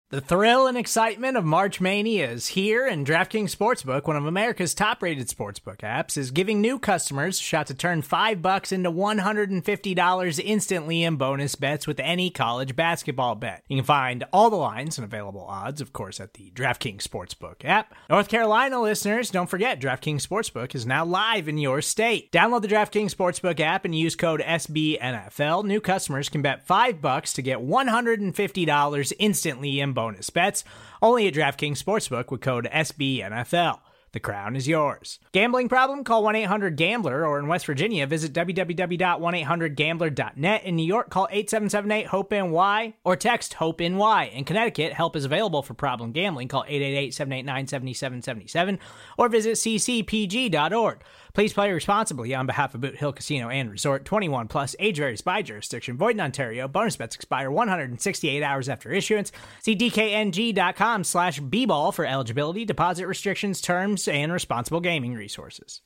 The thrill and excitement of March Mania is here, and DraftKings Sportsbook, one of America's top-rated sportsbook apps, is giving new customers a shot to turn $5 into $150 instantly in bonus bets with any college basketball bet. You can find all the lines and available odds, of course, at the DraftKings Sportsbook app. North Carolina listeners, don't forget, DraftKings Sportsbook is now live in your state. Download the DraftKings Sportsbook app and use code SBNFL. New customers can bet $5 to get $150 instantly in bonus bets, only at DraftKings Sportsbook with code SBNFL. The crown is yours. Gambling problem? Call 1-800-GAMBLER, or in West Virginia, visit www.1800gambler.net. In New York, call 877-8-HOPE-NY or text HOPE-NY. In Connecticut, help is available for problem gambling. Call 888-789-7777 or visit ccpg.org. Please play responsibly on behalf of Boot Hill Casino and Resort. 21 plus, age varies by jurisdiction. Void in Ontario. Bonus bets expire 168 hours after issuance. See dkng.com/bball for eligibility, deposit restrictions, terms, and responsible gaming resources.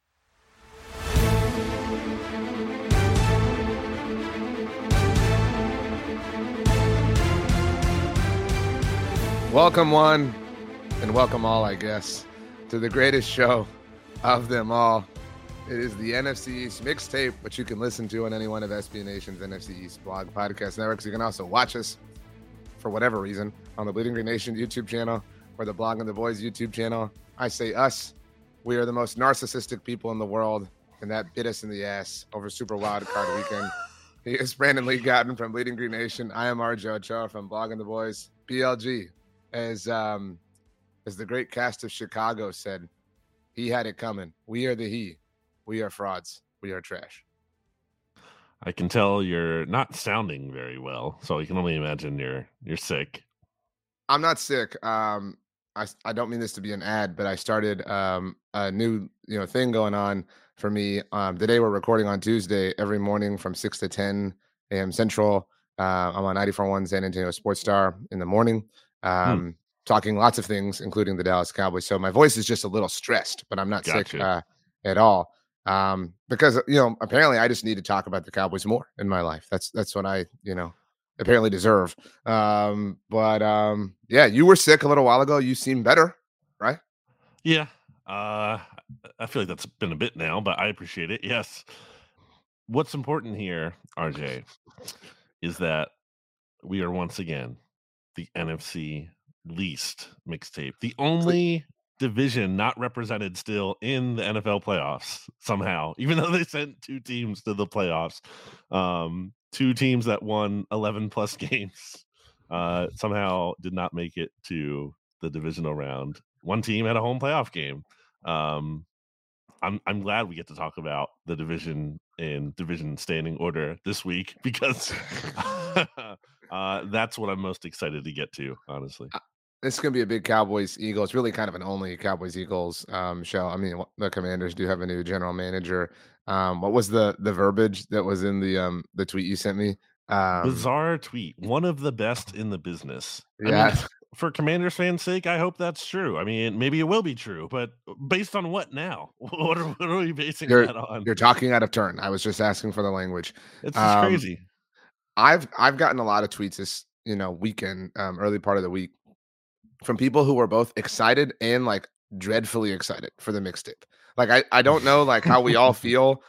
Welcome one, and welcome all, I guess, to the greatest show of them all. It is the NFC East mixtape, which you can listen to on any one of SB Nation's NFC East blog podcast networks. You can also watch us, for whatever reason, on the Bleeding Green Nation YouTube channel or the Blog and the Boys YouTube channel. I say us. We are the most narcissistic people in the world, and that bit us in the ass over Super Wild Card Weekend. He is Brandon Lee Gotton from Bleeding Green Nation. I am Arjo Ochoa from Blog and the Boys. BLG, as the great cast of Chicago said, he had it coming. We are the he. We are frauds. We are trash. I can tell you're not sounding very well, so I can only imagine you're sick. I'm not sick. I don't mean this to be an ad, but I started a new thing going on for me. Today we're recording on Tuesday every morning from 6 to 10 a.m. Central. I'm on 94.1 San Antonio Sports Star in the morning. Talking lots of things, including the Dallas Cowboys. So my voice is just a little stressed, but I'm not sick at all. Because, apparently I just need to talk about the Cowboys more in my life. That's what I, apparently deserve. Yeah, you were sick a little while ago. You seem better, right? Yeah. I feel like that's been a bit now, but I appreciate it. Yes. What's important here, RJ, is that we are once again the NFC least mixtape, the only division not represented still in the NFL playoffs somehow, even though they sent two teams to the playoffs, two teams that won 11 plus games somehow did not make it to the divisional round. One team had a home playoff game. I'm glad we get to talk about the division and division standing order this week, because that's what I'm most excited to get to, honestly. This is going to be a big Cowboys-Eagles, really kind of an only Cowboys-Eagles show. I mean, the Commanders do have a new general manager. What was the verbiage that was in the tweet you sent me? Bizarre tweet. One of the best in the business. Yeah. I mean, for Commanders fans' sake, I hope that's true. I mean, maybe it will be true, but based on what now? What are we basing that on? You're talking out of turn. I was just asking for the language. It's just crazy. I've gotten a lot of tweets this weekend, early part of the week, from people who were both excited and like dreadfully excited for the mixtape. Like I don't know like how we all feel.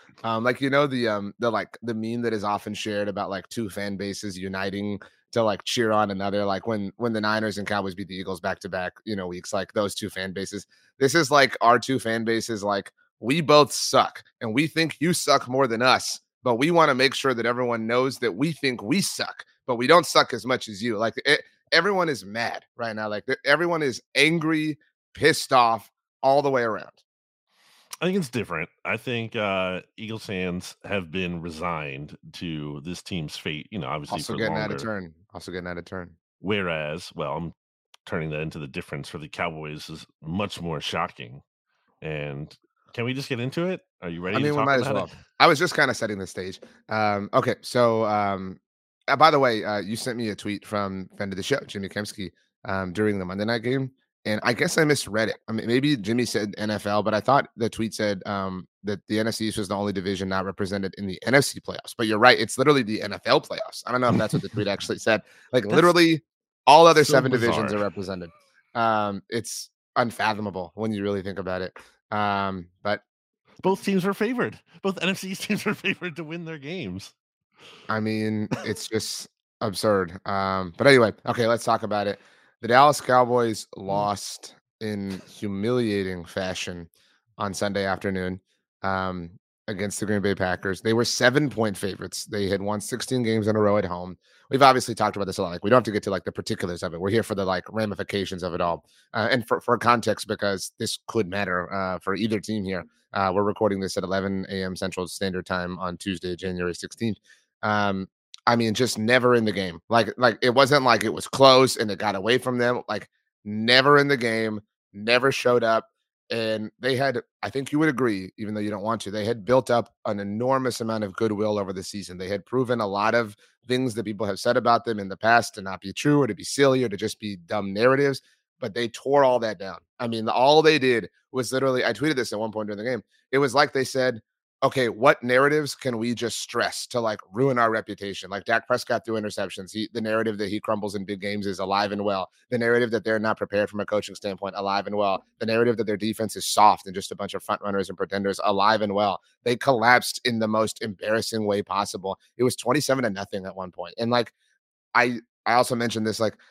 The meme that is often shared about like two fan bases uniting to like cheer on another, like when the Niners and Cowboys beat the Eagles back to back, weeks, like those two fan bases. This is like our two fan bases, like we both suck and we think you suck more than us, but we want to make sure that everyone knows that we think we suck, but we don't suck as much as you. Like everyone is mad right now. Like everyone is angry, pissed off all the way around. I think it's different. I think Eagles fans have been resigned to this team's fate, obviously also for getting longer. getting out of turn. Whereas, well, I'm turning that into the difference for the Cowboys is much more shocking. And can we just get into it? Are you ready? We might as well. I was just kind of setting the stage. Okay, so by the way, you sent me a tweet from friend of the show, Jimmy Kempski, during the Monday night game, and I guess I misread it. I mean, maybe Jimmy said NFL, but I thought the tweet said that the NFC East was the only division not represented in the NFC playoffs. But you're right; it's literally the NFL playoffs. I don't know if that's what the tweet actually said. Like literally, All other So 7 divisions bizarre. are represented. It's unfathomable when you really think about it. But Both teams were favored. Both NFC teams were favored to win their games. I mean, it's just absurd. But anyway, okay, let's talk about it. The Dallas Cowboys lost in humiliating fashion on Sunday afternoon um, against the Green Bay Packers. They were 7-point favorites. They had won 16 games in a row at home. We've obviously talked about this a lot. Like, we don't have to get to like the particulars of it. We're here for the like ramifications of it all, and for context, because this could matter for either team here. We're recording this at 11 a.m. Central Standard Time on Tuesday, January 16th. Um, I mean, just never in the game. Like it wasn't like it was close and it got away from them. Like never in the game, never showed up. And they had, I think you would agree, even though you don't want to, they had built up an enormous amount of goodwill over the season. They had proven a lot of things that people have said about them in the past to not be true or to be silly or to just be dumb narratives. But they tore all that down. I mean, all they did was literally, I tweeted this at one point during the game. It was like they said, okay, what narratives can we just stress to like ruin our reputation? Like Dak Prescott threw interceptions. The narrative that he crumbles in big games is alive and well. The narrative that they're not prepared from a coaching standpoint, alive and well. The narrative that their defense is soft and just a bunch of front runners and pretenders, alive and well. They collapsed in the most embarrassing way possible. It was 27-0 at one point. And like I also mentioned this, like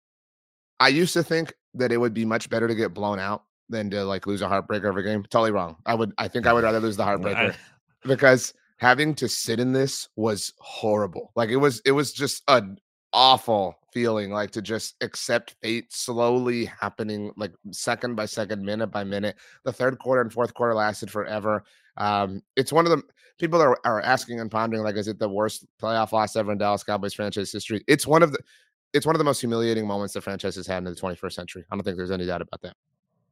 I used to think that it would be much better to get blown out than to like lose a heartbreaker every game. Totally wrong. I think I would rather lose the heartbreaker because having to sit in this was horrible. Like it was just an awful feeling, like to just accept fate slowly happening, like second by second, minute by minute. The third quarter and fourth quarter lasted forever. It's one of the people are asking and pondering, like, is it the worst playoff loss ever in Dallas Cowboys franchise history? It's one of the most humiliating moments the franchise has had in the 21st century. I don't think there's any doubt about that.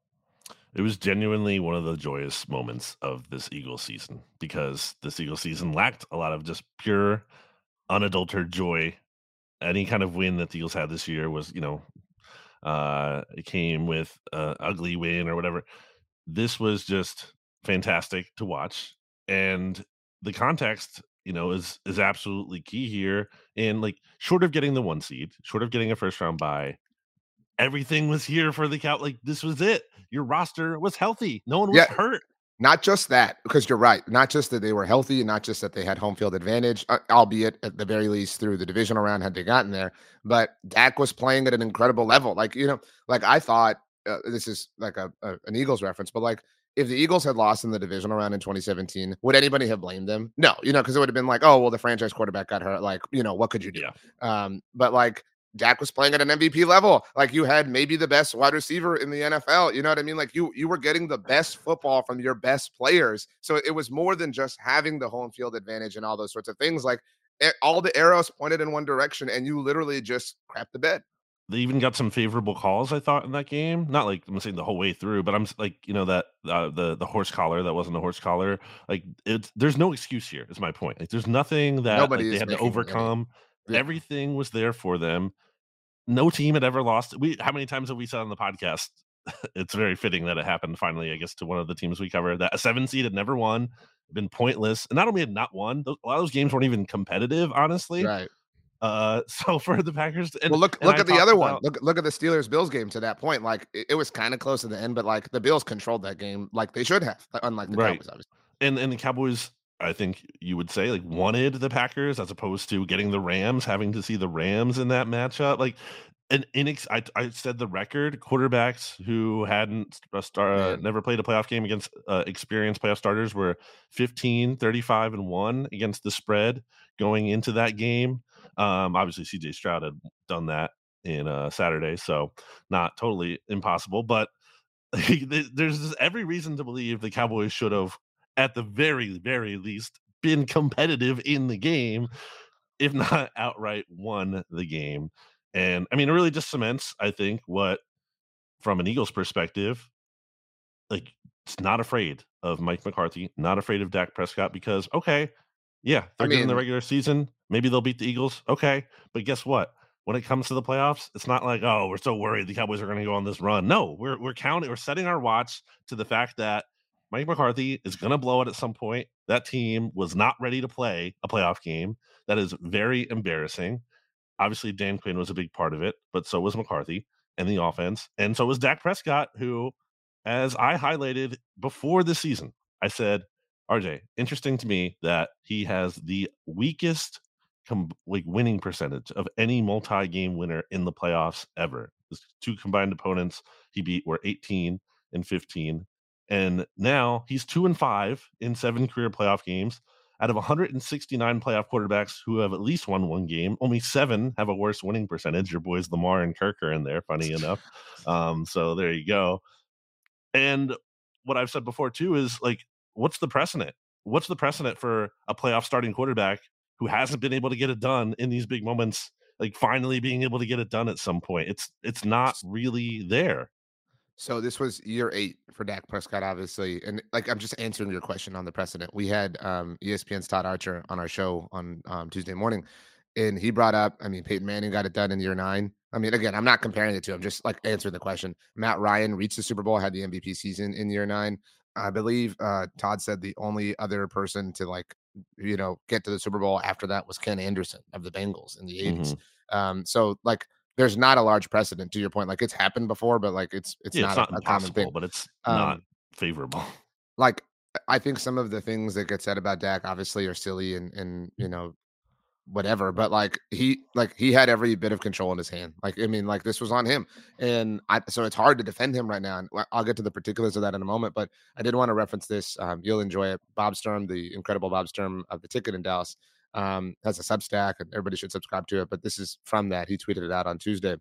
It was genuinely one of the joyous moments of this Eagles season because this Eagles season lacked a lot of just pure, unadulterated joy. Any kind of win that the Eagles had this year was, it came with an ugly win or whatever. This was just fantastic to watch. And the context, is absolutely key here. And like, short of getting the 1 seed, short of getting a first round bye, everything was here for the Cow. Like, this was it. Your roster was healthy. No one was Yeah, hurt. not just that, because you're right. Not just that they were healthy, and not just that they had home field advantage, albeit at the very least through the divisional round had they gotten there. But Dak was playing at an incredible level. Like like I thought this is like an Eagles reference, but like if the Eagles had lost in the divisional round in 2017, would anybody have blamed them? No, because it would have been like, oh well, the franchise quarterback got hurt. Like what could you do? Yeah. But like Dak was playing at an MVP level. Like you had maybe the best wide receiver in the NFL. You know what I mean? Like you were getting the best football from your best players. So it was more than just having the home field advantage and all those sorts of things. Like all the arrows pointed in one direction, and you literally just crapped the bed. They even got some favorable calls, I thought, in that game. Not like I'm saying the whole way through, but I'm like, that the horse collar that wasn't a horse collar. Like there's no excuse here. Is my point. Like there's nothing that Nobody they is had to making any. overcome. Yeah. Everything was there for them. No team had ever lost. How many times have we said on the podcast? It's very fitting that it happened finally, I guess, to one of the teams we cover. That a 7 seed had never won, been pointless, and not only had not won, a lot of those games weren't even competitive, honestly. Right. So for the Packers, well, look at the other one. Look at the Steelers Bills game to that point. Like it was kind of close at the end, but like the Bills controlled that game like they should have, unlike the Cowboys, obviously. And the Cowboys, I think you would say, like wanted the Packers as opposed to getting the Rams, having to see the Rams in that matchup. Like I said the record quarterbacks who hadn't never played a playoff game against experienced playoff starters were 15, 35, and 1 against the spread going into that game. Obviously, CJ Stroud had done that in Saturday, so not totally impossible. But there's every reason to believe the Cowboys should have, at the very, very least, been competitive in the game, if not outright won the game. And I mean, it really just cements, I think, what, from an Eagles perspective, like, it's not afraid of Mike McCarthy, not afraid of Dak Prescott, because, okay, yeah, they're good in the regular season. Maybe they'll beat the Eagles. Okay. But guess what? When it comes to the playoffs, it's not like, oh, we're so worried the Cowboys are going to go on this run. No, we're setting our watch to the fact that Mike McCarthy is going to blow it at some point. That team was not ready to play a playoff game. That is very embarrassing. obviously Dan Quinn was a big part of it, but so was McCarthy and the offense, and so was Dak Prescott, who, as I highlighted before the season, I said, RJ, interesting to me that he has the weakest winning percentage of any multi-game winner in the playoffs ever. His two combined opponents he beat were 18 and 15, and now he's 2-5 in 7 career playoff games. Out of 169 playoff quarterbacks who have at least won one game, only 7 have a worse winning percentage. Your boys Lamar and Kirk are in there, funny enough. So there you go. And what I've said before too is, like, what's the precedent? What's the precedent for a playoff starting quarterback who hasn't been able to get it done in these big moments, like finally being able to get it done at some point? It's not really there. So this was year 8 for Dak Prescott, obviously, and like I'm just answering your question on the precedent. We had ESPN's Todd Archer on our show on Tuesday morning, and he brought up, I mean, Peyton Manning got it done in year 9. I mean, again, I'm not comparing the two. I'm just like answering the question. Matt Ryan reached the Super Bowl, had the MVP season in year 9. I believe Todd said the only other person to get to the Super Bowl after that was Ken Anderson of the Bengals in the 80s. So like there's not a large precedent to your point. Like it's happened before, but like it's Yeah, not it's not a common thing. impossible, but it's not favorable. Like I think some of the things that get said about Dak obviously are silly and whatever, but like he had every bit of control in his hand. Like I mean, like this was on him, so it's hard to defend him right now. And I'll get to the particulars of that in a moment. But I did want to reference this. You'll enjoy it. Bob Sturm, the incredible Bob Sturm of the Ticket in Dallas, has a Substack, and everybody should subscribe to it. But this is from that. He tweeted it out on Tuesday.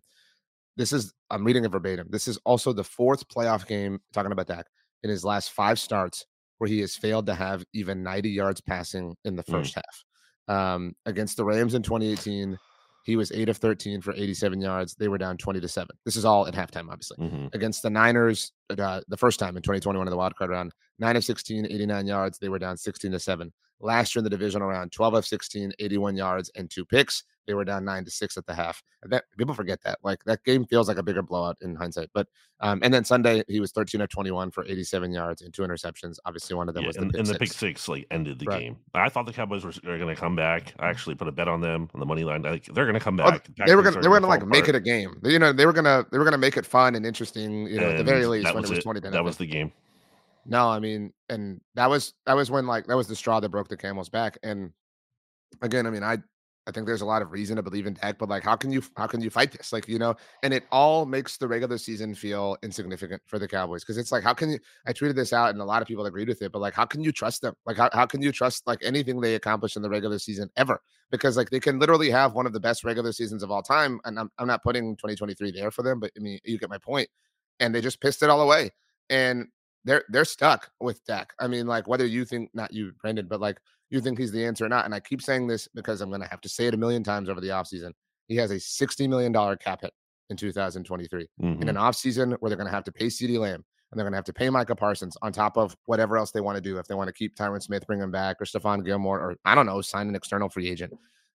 I'm reading it verbatim. This is also the 4th playoff game, talking about Dak, in his last 5 starts where he has failed to have even 90 yards passing in the first half. Against the Rams in 2018, he was 8 of 13 for 87 yards. They were down 20-7. This is all at halftime, obviously. Against the Niners, the first time in 2021 in the wild card round, 9 of 16, 89 yards. They were down 16-7. Last year in the divisional round, 12 of 16, 81 yards and 2 picks. They were down 9-6 at the half. That people forget that. Like that game feels like a bigger blowout in hindsight. But and then Sunday he was 13 of 21 for 87 yards and 2 interceptions. Obviously, one of them was the pick six like ended the game. I thought the Cowboys were going to come back. I actually put a bet on them on the money line. Like they're going to come back. They were going to like make it a game. They were going to make it fun and interesting. At the very least, when it was 20 to 9. That was the game. No, I mean, and that was when that was the straw that broke the camel's back. And again, I mean, I think there's a lot of reason to believe in Dak, but like, how can you fight this? Like, and it all makes the regular season feel insignificant for the Cowboys. Cause it's like, how can you, I tweeted this out and a lot of people agreed with it, but like, how can you trust them? Like, how can you trust like anything they accomplish in the regular season ever? Because like they can literally have one of the best regular seasons of all time. And I'm not putting 2023 there for them, but I mean, you get my point. And they just pissed it all away. And they're stuck with Dak. I mean, like whether you think, not you, Brandon, but like you think he's the answer or not. And I keep saying this because I'm going to have to say it a million times over the offseason. He has a $60 million cap hit in 2023 in an offseason where they're going to have to pay CeeDee Lamb and they're going to have to pay Micah Parsons on top of whatever else they want to do. If they want to keep Tyron Smith, bring him back, or Stephon Gilmore, or I don't know, sign an external free agent.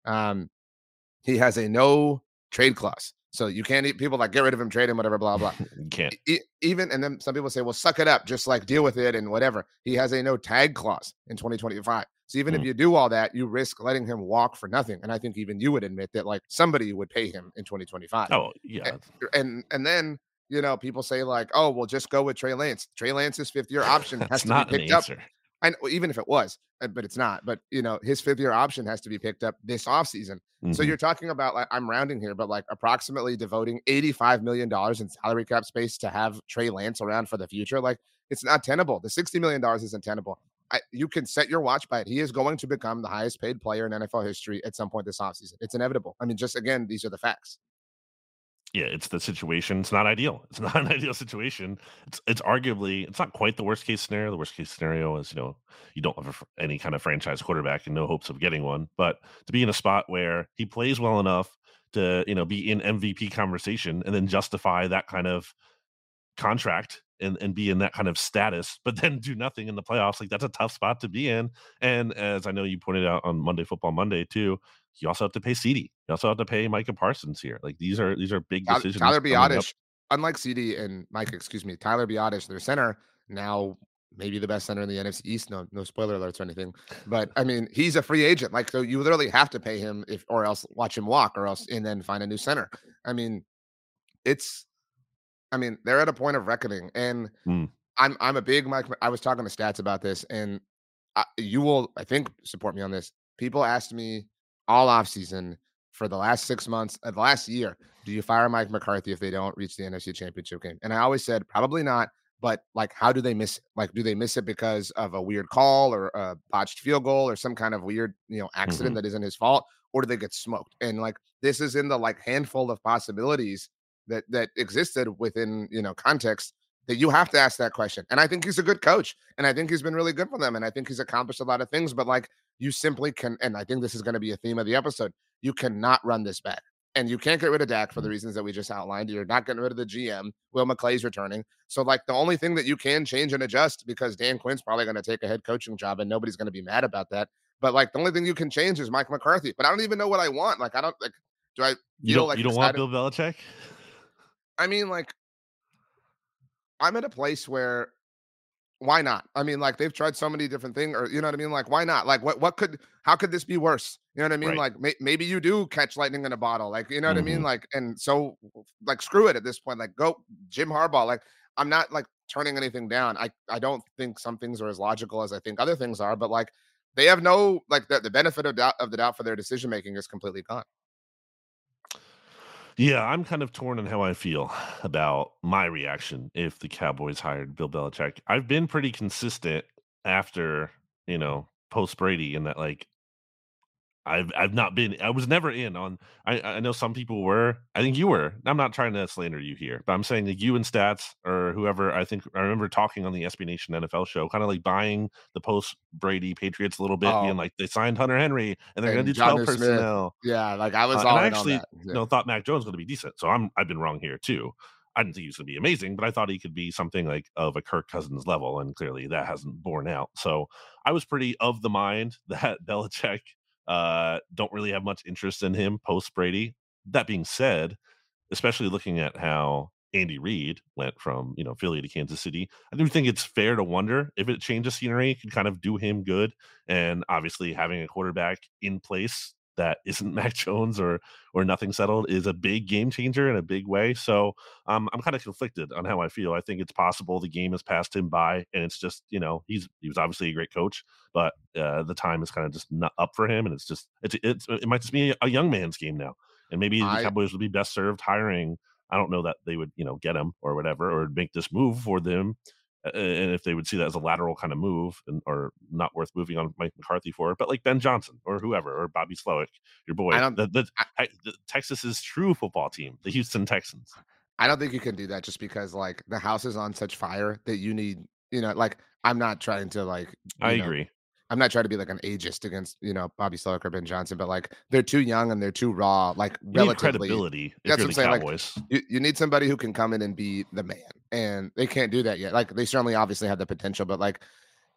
He has a no trade clause. So you can't people like get rid of him, trade him, whatever, blah, blah. You can't. Even, and then some people say, well, suck it up, just like deal with it and whatever. He has a no tag clause in 2025. So even if you do all that, you risk letting him walk for nothing. And I think even you would admit that like somebody would pay him in 2025. Oh, yeah. And then, people say like, oh, well, just go with Trey Lance. Trey Lance's 5th-year option has to be picked up. I know, even if it was, but it's not. But, his 5th-year option has to be picked up this offseason. So you're talking about, like, I'm rounding here, but like approximately devoting $85 million in salary cap space to have Trey Lance around for the future. Like, it's not tenable. The $60 million isn't tenable. You can set your watch by it. He is going to become the highest paid player in NFL history at some point this offseason. It's inevitable. I mean, just again, these are the facts. Yeah, it's the situation. It's not ideal. It's not an ideal situation. It's arguably, it's not quite the worst case scenario. The worst case scenario is, you don't have any kind of franchise quarterback and no hopes of getting one. But to be in a spot where he plays well enough to, be in MVP conversation and then justify that kind of contract and be in that kind of status, but then do nothing in the playoffs, like that's a tough spot to be in. And as I know you pointed out on Monday Football Monday too, you also have to pay CeeDee. You also have to pay Micah Parsons here. Like these are big decisions. Tyler Biadasz, unlike CeeDee and Micah, Tyler Biadasz, their center, now maybe the best center in the NFC East. No, no spoiler alerts or anything. But I mean, he's a free agent. Like, so you literally have to pay him or else watch him walk or else and then find a new center. I mean, it's they're at a point of reckoning. And Mm. I'm a big Mike. I was talking to Stats about this, and you will, I think, support me on this. People asked me all offseason for the last 6 months of the last year, do you fire Mike McCarthy if they don't reach the NFC Championship game? And I always said, probably not. But like, how do they miss it? Like, do they miss it because of a weird call or a botched field goal or some kind of weird, accident Mhm. that isn't his fault, or do they get smoked? And like, this is in the like handful of possibilities that existed within context that you have to ask that question. And I think he's a good coach, and I think he's been really good for them, and I think he's accomplished a lot of things. But like, you simply can, and I think this is going to be a theme of the episode. You cannot run this back. And you can't get rid of Dak for the Mhm. reasons that we just outlined. You're not getting rid of the GM. Will McClay's returning. So, like, the only thing that you can change and adjust, because Dan Quinn's probably going to take a head coaching job and nobody's going to be mad about that. But, like, the only thing you can change is Mike McCarthy. But I don't even know what I want. Like, I don't, like, do I You feel don't like you don't want excited? Bill Belichick? I mean, like, I'm at a place where why not? I mean, like, they've tried so many different things, or you know what I mean? Like, why not? Like, how could this be worse? You know what I mean? Right. Like, maybe you do catch lightning in a bottle. Like, you know what I mean? Mhm. Like, and so, like, screw it at this point. Like, go Jim Harbaugh. Like, I'm not like turning anything down. I don't think some things are as logical as I think other things are, but like, they have no, like, the benefit of the doubt for their decision making is completely gone. Yeah, I'm kind of torn on how I feel about my reaction if the Cowboys hired Bill Belichick. I've been pretty consistent after, post Brady in that, like, I've not been I was never in on I know some people were. I think you were. I'm not trying to slander you here, but I'm saying that you and Stats or whoever, I think I remember talking on the SB Nation NFL show, kind of like buying the post Brady Patriots a little bit, being Oh, like they signed Hunter Henry and they're gonna and do John 12 Smith. personnel. Yeah, like I was And all I in on actually, that. Yeah. thought Mac Jones was gonna be decent. So I've been wrong here too. I didn't think he was gonna be amazing, but I thought he could be something like of a Kirk Cousins level, and clearly that hasn't borne out. So I was pretty of the mind that Belichick don't really have much interest in him post Brady. That being said, especially looking at how Andy Reid went from Philly to Kansas City, I do think it's fair to wonder if it changes scenery could kind of do him good. And obviously, having a quarterback in place that isn't Mac Jones or nothing settled is a big game changer in a big way. So I'm kind of conflicted on how I feel. I think it's possible the game has passed him by, and it's just he was obviously a great coach, but the time is kind of just not up for him, and it might just be a young man's game now, and maybe the I Cowboys would be best served hiring. I don't know that they would get him or whatever or make this move for them. And if they would see that as a lateral kind of move or not worth moving on Mike McCarthy for, but like Ben Johnson or whoever or Bobby Slowick, your I boy, don't the Texas's true football team, the Houston Texans. I don't think you can do that just because like the house is on such fire that you need, like I'm not trying to like, I agree. I'm not trying to be like an ageist against, Bobby Slowick or Ben Johnson, but like they're too young and they're too raw, like You need relatively. credibility if That's you're what I'm the saying. Like Cowboys. you need somebody who can come in and be the man. And they can't do that yet. Like they certainly obviously have the potential, but like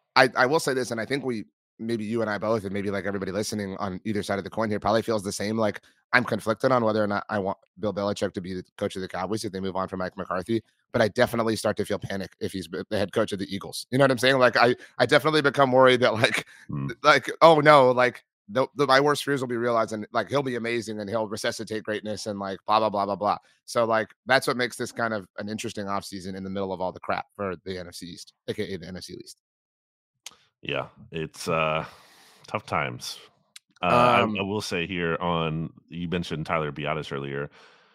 I will say this, and I think maybe you and I both, and maybe like everybody listening on either side of the coin here probably feels the same. Like I'm conflicted on whether or not I want Bill Belichick to be the coach of the Cowboys if they move on from Mike McCarthy, but I definitely start to feel panic if he's the head coach of the Eagles. You know what I'm saying? Like I definitely become worried that Mm. like oh no, like my worst fears will be realized, and like he'll be amazing and he'll resuscitate greatness and like blah blah blah blah blah. So like that's what makes this kind of an interesting offseason in the middle of all the crap for the NFC East, aka the NFC East. Yeah, it's tough times. I Um, will say here on you mentioned Tyler Biadasz earlier.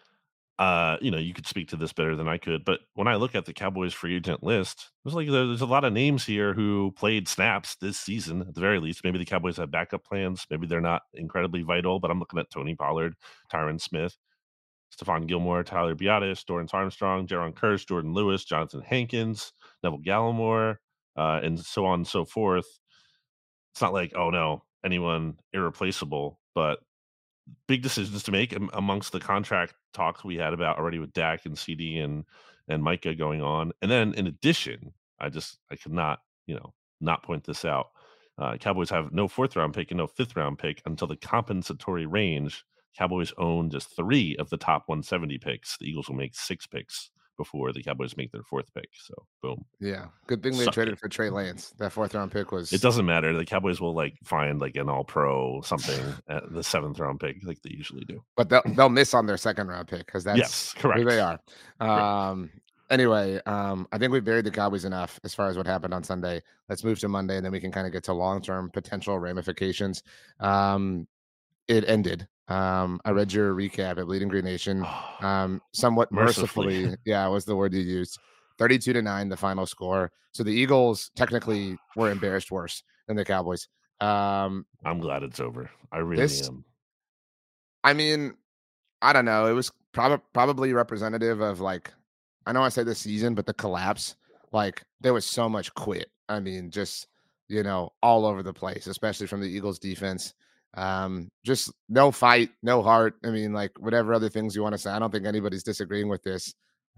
You could speak to this better than I could, but when I look at the Cowboys free agent list, there's a lot of names here who played snaps this season at the very least. Maybe the Cowboys have backup plans. Maybe they're not incredibly vital, but I'm looking at Tony Pollard, Tyron Smith, Stephon Gilmore, Tyler Biadasz, Dorrance Armstrong, Jaron Curse, Jordan Lewis, Jonathan Hankins, Neville Gallimore, and so on and so forth. It's not like, oh no, anyone irreplaceable, but big decisions to make amongst the contract talks we had about already with Dak and CD and Micah going on. And then in addition, I could not, not point this out. Cowboys have no fourth round pick and no fifth round pick until the compensatory range. Cowboys own just 3 of the top 170 picks. The Eagles will make 6 picks before the Cowboys make their 4th pick. So boom. Yeah, good thing they Suck traded it. for Trey Lance. That 4th-round pick was. It doesn't matter. The Cowboys will like find like an all-pro something at the 7th round pick like they usually do. But they'll miss on their 2nd-round pick because that's Yes, correct. who they are. Correct. Anyway, I think we buried the Cowboys enough as far as what happened on Sunday. Let's move to Monday, and then we can kind of get to long-term potential ramifications. It ended. I read your recap at Bleeding Green Nation. Somewhat mercifully, yeah, was the word you used. 32-9, the final score. So the Eagles technically were embarrassed worse than the Cowboys. I'm glad it's over. I really am. I mean, I don't know. It was probably representative of like, I know I say this season, but the collapse. Like there was so much quit. I mean, just all over the place, especially from the Eagles defense. Just no fight, no heart. I mean, like whatever other things you want to say. I don't think anybody's disagreeing with this.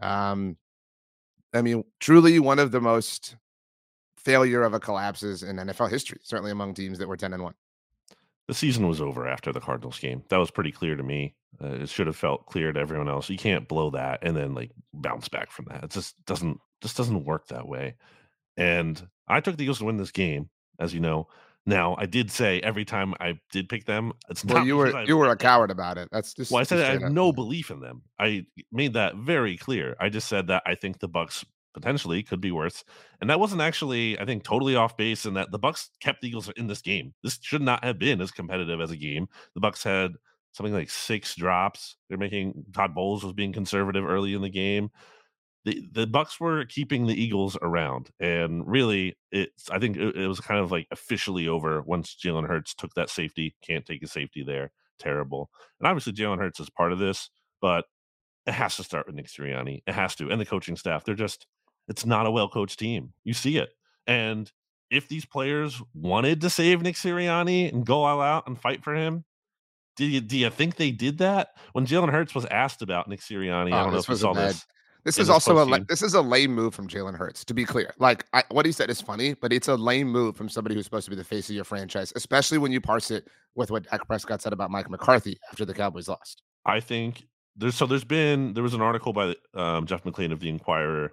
I mean, truly one of the most failure of a collapses in NFL history, certainly among teams that were 10-1. The season was over after the Cardinals game. That was pretty clear to me. It should have felt clear to everyone else. You can't blow that and then like bounce back from that. It just doesn't work that way. And I took the Eagles to win this game, as you know. Now, I did say every time I did pick them, it's not. Well, you were a coward about it. That's just. Well, I said I have no belief in them. I made that very clear. I just said that I think the Bucs potentially could be worse, and that wasn't actually, I think, totally off base. And that the Bucs kept the Eagles in this game. This should not have been as competitive as a game. The Bucs had something like 6 drops. They're making Todd Bowles was being conservative early in the game. The Bucs were keeping the Eagles around, and really, I think it was kind of like officially over once Jalen Hurts took that safety. Can't take a safety there. Terrible. And obviously, Jalen Hurts is part of this, but it has to start with Nick Sirianni. It has to, and the coaching staff. It's not a well coached team. You see it, and if these players wanted to save Nick Sirianni and go all out and fight for him, do you think they did that? When Jalen Hurts was asked about Nick Sirianni, I don't know if you saw this. This is also this is a lame move from Jalen Hurts, to be clear. Like what he said is funny, but it's a lame move from somebody who's supposed to be the face of your franchise, especially when you parse it with what Dak Prescott said about Mike McCarthy after the Cowboys lost. I think there was an article by Jeff McLean of the Inquirer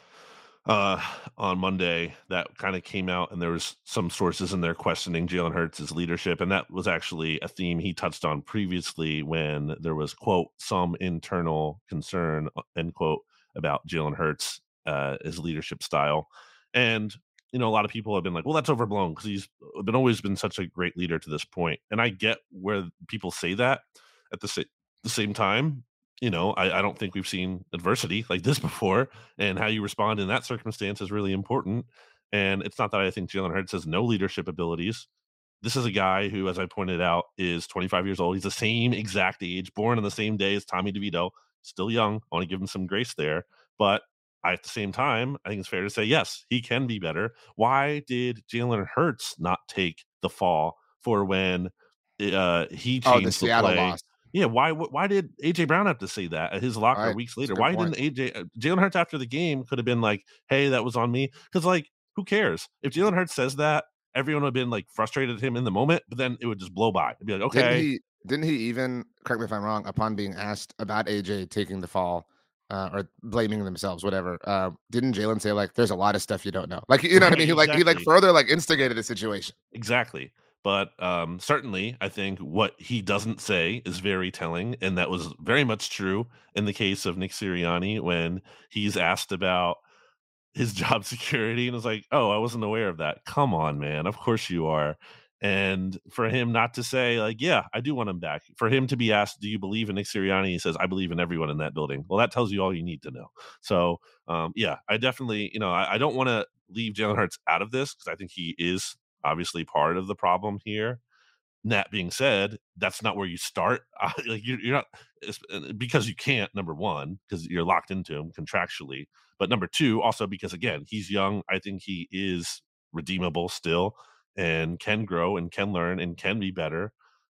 on Monday that kind of came out, and there was some sources in there questioning Jalen Hurts' leadership, and that was actually a theme he touched on previously when there was, quote, some internal concern, end quote, about Jalen Hurts, his leadership style. And, a lot of people have been like, well, that's overblown because he's always been such a great leader to this point. And I get where people say that. At the same time, I don't think we've seen adversity like this before, and how you respond in that circumstance is really important. And it's not that I think Jalen Hurts has no leadership abilities. This is a guy who, as I pointed out, is 25 years old. He's the same exact age, born on the same day as Tommy DeVito. Still young. I want to give him some grace there. But at the same time, I think it's fair to say, yes, he can be better. Why did Jalen Hurts not take the fall for when he changed the play? Loss. Yeah, why did AJ Brown have to say that at his locker weeks later? Why didn't Jalen Hurts after the game could have been like, hey, that was on me? Because like, who cares? If Jalen Hurts says that, everyone would have been like frustrated at him in the moment, but then it would just blow by. It'd be like, okay. Didn't he even, correct me if I'm wrong, upon being asked about AJ taking the fall or blaming themselves, whatever, didn't Jalen say like, there's a lot of stuff you don't know? Like, you know what I mean? He further like instigated the situation. Exactly. But certainly, I think what he doesn't say is very telling, and that was very much true in the case of Nick Sirianni when he's asked about his job security and was like, oh, I wasn't aware of that. Come on, man. Of course you are. And for him not to say, like, yeah, I do want him back. For him to be asked, do you believe in Nick Sirianni? He says, I believe in everyone in that building. Well, that tells you all you need to know. So, yeah, I definitely, I don't want to leave Jalen Hurts out of this because I think he is obviously part of the problem here. That being said, that's not where you start. Like you're not, because you can't, number one, because you're locked into him contractually. But number two, also because, again, he's young. I think he is redeemable still and can grow and can learn and can be better.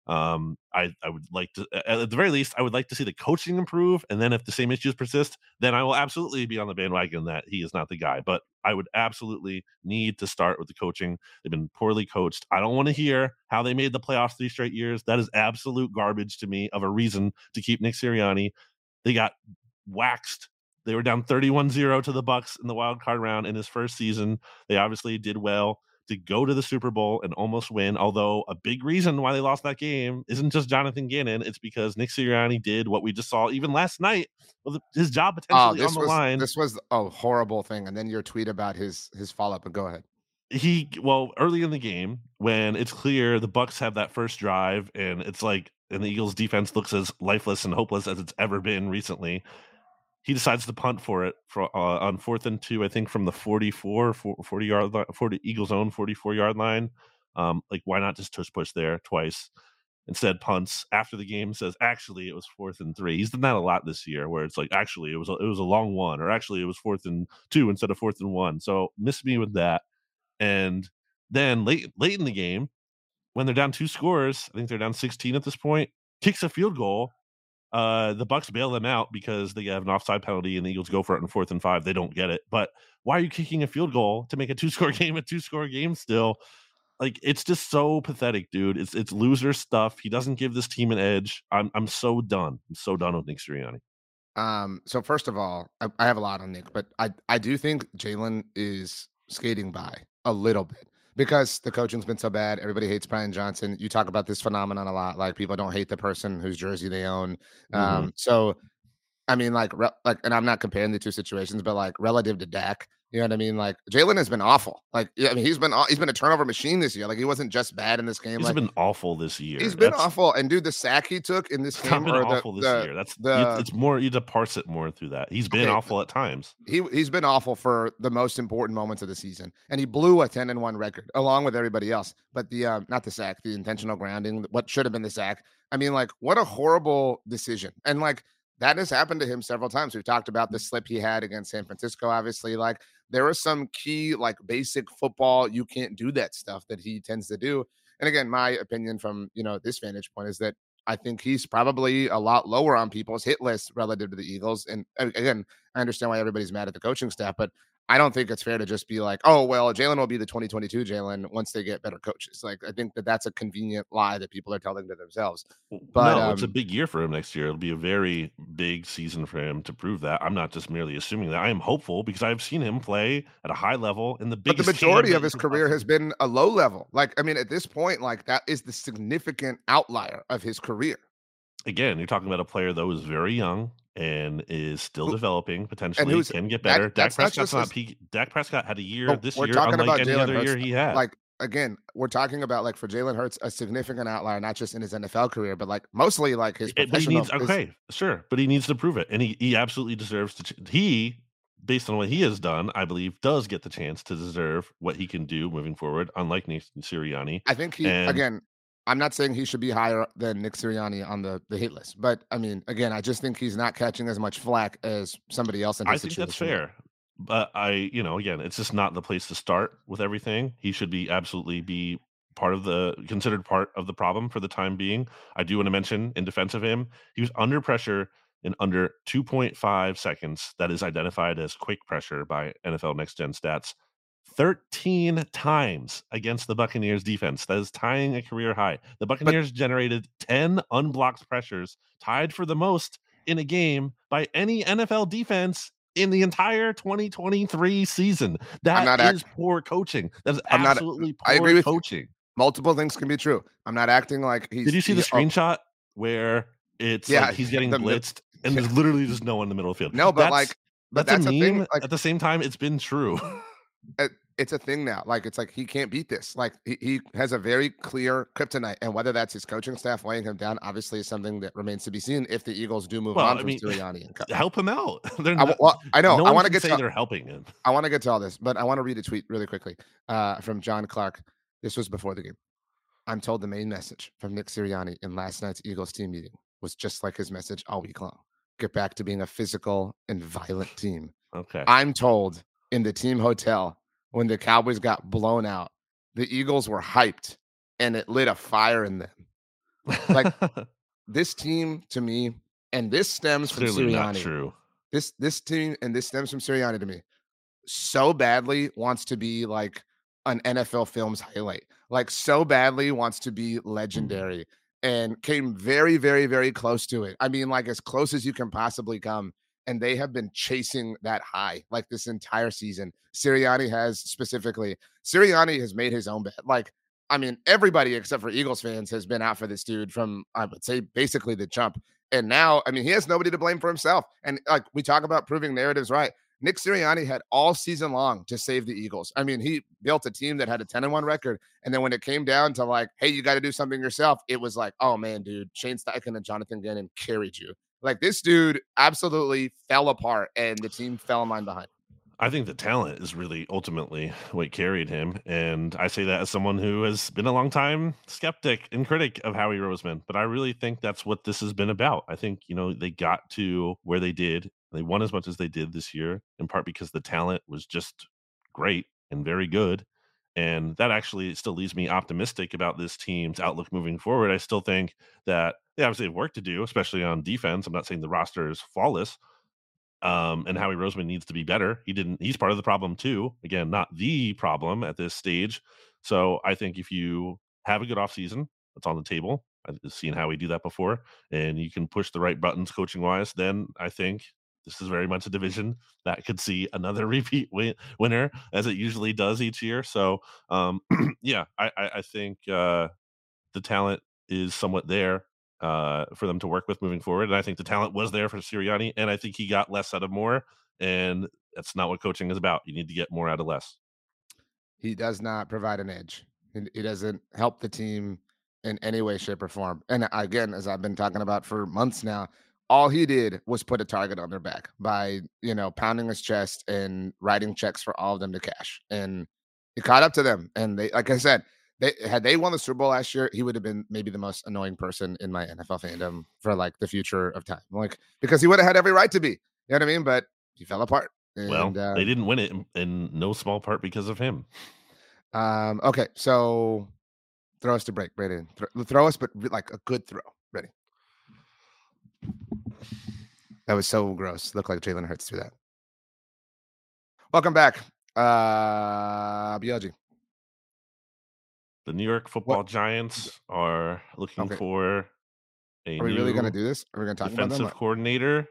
I would like to, at the very least, I would like to see the coaching improve. And then if the same issues persist, then I will absolutely be on the bandwagon that he is not the guy. But I would absolutely need to start with the coaching. They've been poorly coached. I don't want to hear how they made the playoffs 3 straight years. That is absolute garbage to me of a reason to keep Nick Sirianni. They got waxed. They were down 31-0 to the Bucs in the wild card round in his first season. They obviously did well to go to the Super Bowl and almost win, although a big reason why they lost that game isn't just Jonathan Gannon. It's because Nick Sirianni did what we just saw even last night with his job potentially on the line. This was a horrible thing. And then your tweet about his follow-up, but go ahead. Early in the game, when it's clear the Bucs have that first drive and it's like, and the Eagles defense looks as lifeless and hopeless as it's ever been recently, he decides to punt for it on 4th and 2, I think from the 40 yard line, 40 Eagles own 44-yard line. Like, why not just tush push there twice? Instead, punts after the game, says actually it was 4th and 3. He's done that a lot this year, where it's like actually it was a long one, or actually it was 4th and 2 instead of 4th and 1. So missed me with that. And then late in the game, when they're down 2 scores, I think they're down 16 at this point, kicks a field goal. The Bucs bail them out because they have an offside penalty and the Eagles go for it on 4th and 5. They don't get it. But why are you kicking a field goal to make a 2-score game a 2-score game still? Like, it's just so pathetic, dude. It's loser stuff. He doesn't give this team an edge. I'm so done. I'm so done with Nick Sirianni. So first of all, I have a lot on Nick, but I do think Jalen is skating by a little bit because the coaching's been so bad. Everybody hates Brian Johnson. You talk about this phenomenon a lot. Like, people don't hate the person whose jersey they own. So, I mean, like, and I'm not comparing the two situations, but like relative to Dak, you know what I mean? Like, Jalen has been awful. Like, yeah, I mean, he's been a turnover machine this year. Like, he wasn't just bad in this game. He's been awful this year. He's been awful. And dude, the sack he took in this game, been awful this year. It's more, you have to parse it more through that. He's been awful at times. He's been awful for the most important moments of the season, and he blew a 10-1 record along with everybody else. But the not the sack, the intentional grounding, what should have been the sack. I mean, like, what a horrible decision. And like, that has happened to him several times. We've talked about the slip he had against San Francisco. Obviously, like, there are some key, like, basic football, you can't do that stuff that he tends to do. And again, my opinion from, this vantage point is that I think he's probably a lot lower on people's hit list relative to the Eagles. And again, I understand why everybody's mad at the coaching staff, but I don't think it's fair to just be like, oh, well, Jalen will be the 2022 Jalen once they get better coaches. Like, I think that's a convenient lie that people are telling to themselves. But no, it's a big year for him next year. It'll be a very big season for him to prove that. I'm not just merely assuming that. I am hopeful because I've seen him play at a high level in the biggest. But the majority of his career has been a low level. Like, I mean, at this point, like, that is the significant outlier of his career. Again, you're talking about a player that was very young and is still developing, potentially can get better. Dak Prescott's not peak. Dak Prescott had a year this year unlike any other year he had. Like, again, we're talking about, like, for Jalen Hurts, a significant outlier, not just in his NFL career, but like mostly like his professional. But he needs to prove it, and he absolutely deserves to. Based on what he has done, I believe, does get the chance to deserve what he can do moving forward, unlike Nick Sirianni. I think again, I'm not saying he should be higher than Nick Sirianni on the hit list, but I mean, again, I just think he's not catching as much flack as somebody else in his situation. I think that's fair, but again, it's just not the place to start with everything. He should absolutely be considered part of the problem for the time being. I do want to mention, in defense of him, he was under pressure in under 2.5 seconds. That is identified as quick pressure by NFL Next Gen Stats. 13 times against the Buccaneers defense. That is tying a career high. The Buccaneers generated 10 unblocked pressures, tied for the most in a game by any NFL defense in the entire 2023 season. That is poor coaching. That is absolutely poor I agree with coaching. You. Multiple things can be true. I'm not acting like he's. Did you see the screenshot where it's like he's getting blitzed and there's literally just no one in the middle of the field? No, but that's a meme. Thing, like, at the same time, it's been true. It's a thing now. Like, it's like he can't beat this. Like, he has a very clear kryptonite, and whether that's his coaching staff weighing him down, obviously, is something that remains to be seen. If the Eagles do move on from Sirianni and help him out. I know. No I want to get to they're helping him. I want to get to all this, but I want to read a tweet really quickly from John Clark. This was before the game. I'm told the main message from Nick Sirianni in last night's Eagles team meeting was just like his message all week long: get back to being a physical and violent team. Okay. I'm told in the team hotel, when the Cowboys got blown out, the Eagles were hyped and it lit a fire in them. Like, this team, to me, and this stems from Clearly Sirianni. Not true. This team, and this stems from Sirianni to me, so badly wants to be like an NFL Films highlight. Like, so badly wants to be legendary, and came very, very, very close to it. I mean, like, as close as you can possibly come. and they have been chasing that high like this entire season. Sirianni has specifically. Sirianni has made his own bet. Like, I mean, everybody except for Eagles fans has been out for this dude from, I would say, basically the jump. And now, I mean, he has nobody to blame for himself. And like we talk about proving narratives right. Nick Sirianni had all season long to save the Eagles. I mean, he built a team that had a 10-1 record. And then when it came down to like, hey, you got to do something yourself, it was like, oh man, dude, Shane Steichen and Jonathan Gannon carried you. Like this dude absolutely fell apart and the team fell in line behind. I think the talent is really ultimately what carried him. And I say that as someone who has been a long time skeptic and critic of Howie Roseman. But I really think that's what this has been about. I think, they got to where they did. They won as much as they did this year, in part because the talent was just great and very good. And that actually still leaves me optimistic about this team's outlook moving forward. I still think that they obviously have work to do, especially on defense. I'm not saying the roster is flawless. And Howie Roseman needs to be better. He's part of the problem too. Again, not the problem at this stage. So I think if you have a good offseason, that's on the table. I've seen Howie do that before, and you can push the right buttons coaching wise, then I think this is very much a division that could see another repeat winner, as it usually does each year. So yeah, I think the talent is somewhat there for them to work with moving forward. And I think the talent was there for Sirianni, and I think he got less out of more. And that's not what coaching is about. You need to get more out of less. He does not provide an edge. He doesn't help the team in any way, shape, or form. And again, as I've been talking about for months now, all he did was put a target on their back by, pounding his chest and writing checks for all of them to cash. And he caught up to them. And they, like I said, had they won the Super Bowl last year, he would have been maybe the most annoying person in my NFL fandom for like the future of time. Like, because he would have had every right to be, you know what I mean? But he fell apart. And, well, they didn't win it in no small part because of him. Okay, so throw us to break, Brandon. Throw us, but like a good throw. Ready? That was so gross. Looked like Jalen Hurts threw that. Welcome back, BLG. The New York Football Giants are looking for a Are we really going to do this? Are we going to talk about them? Defensive coordinator.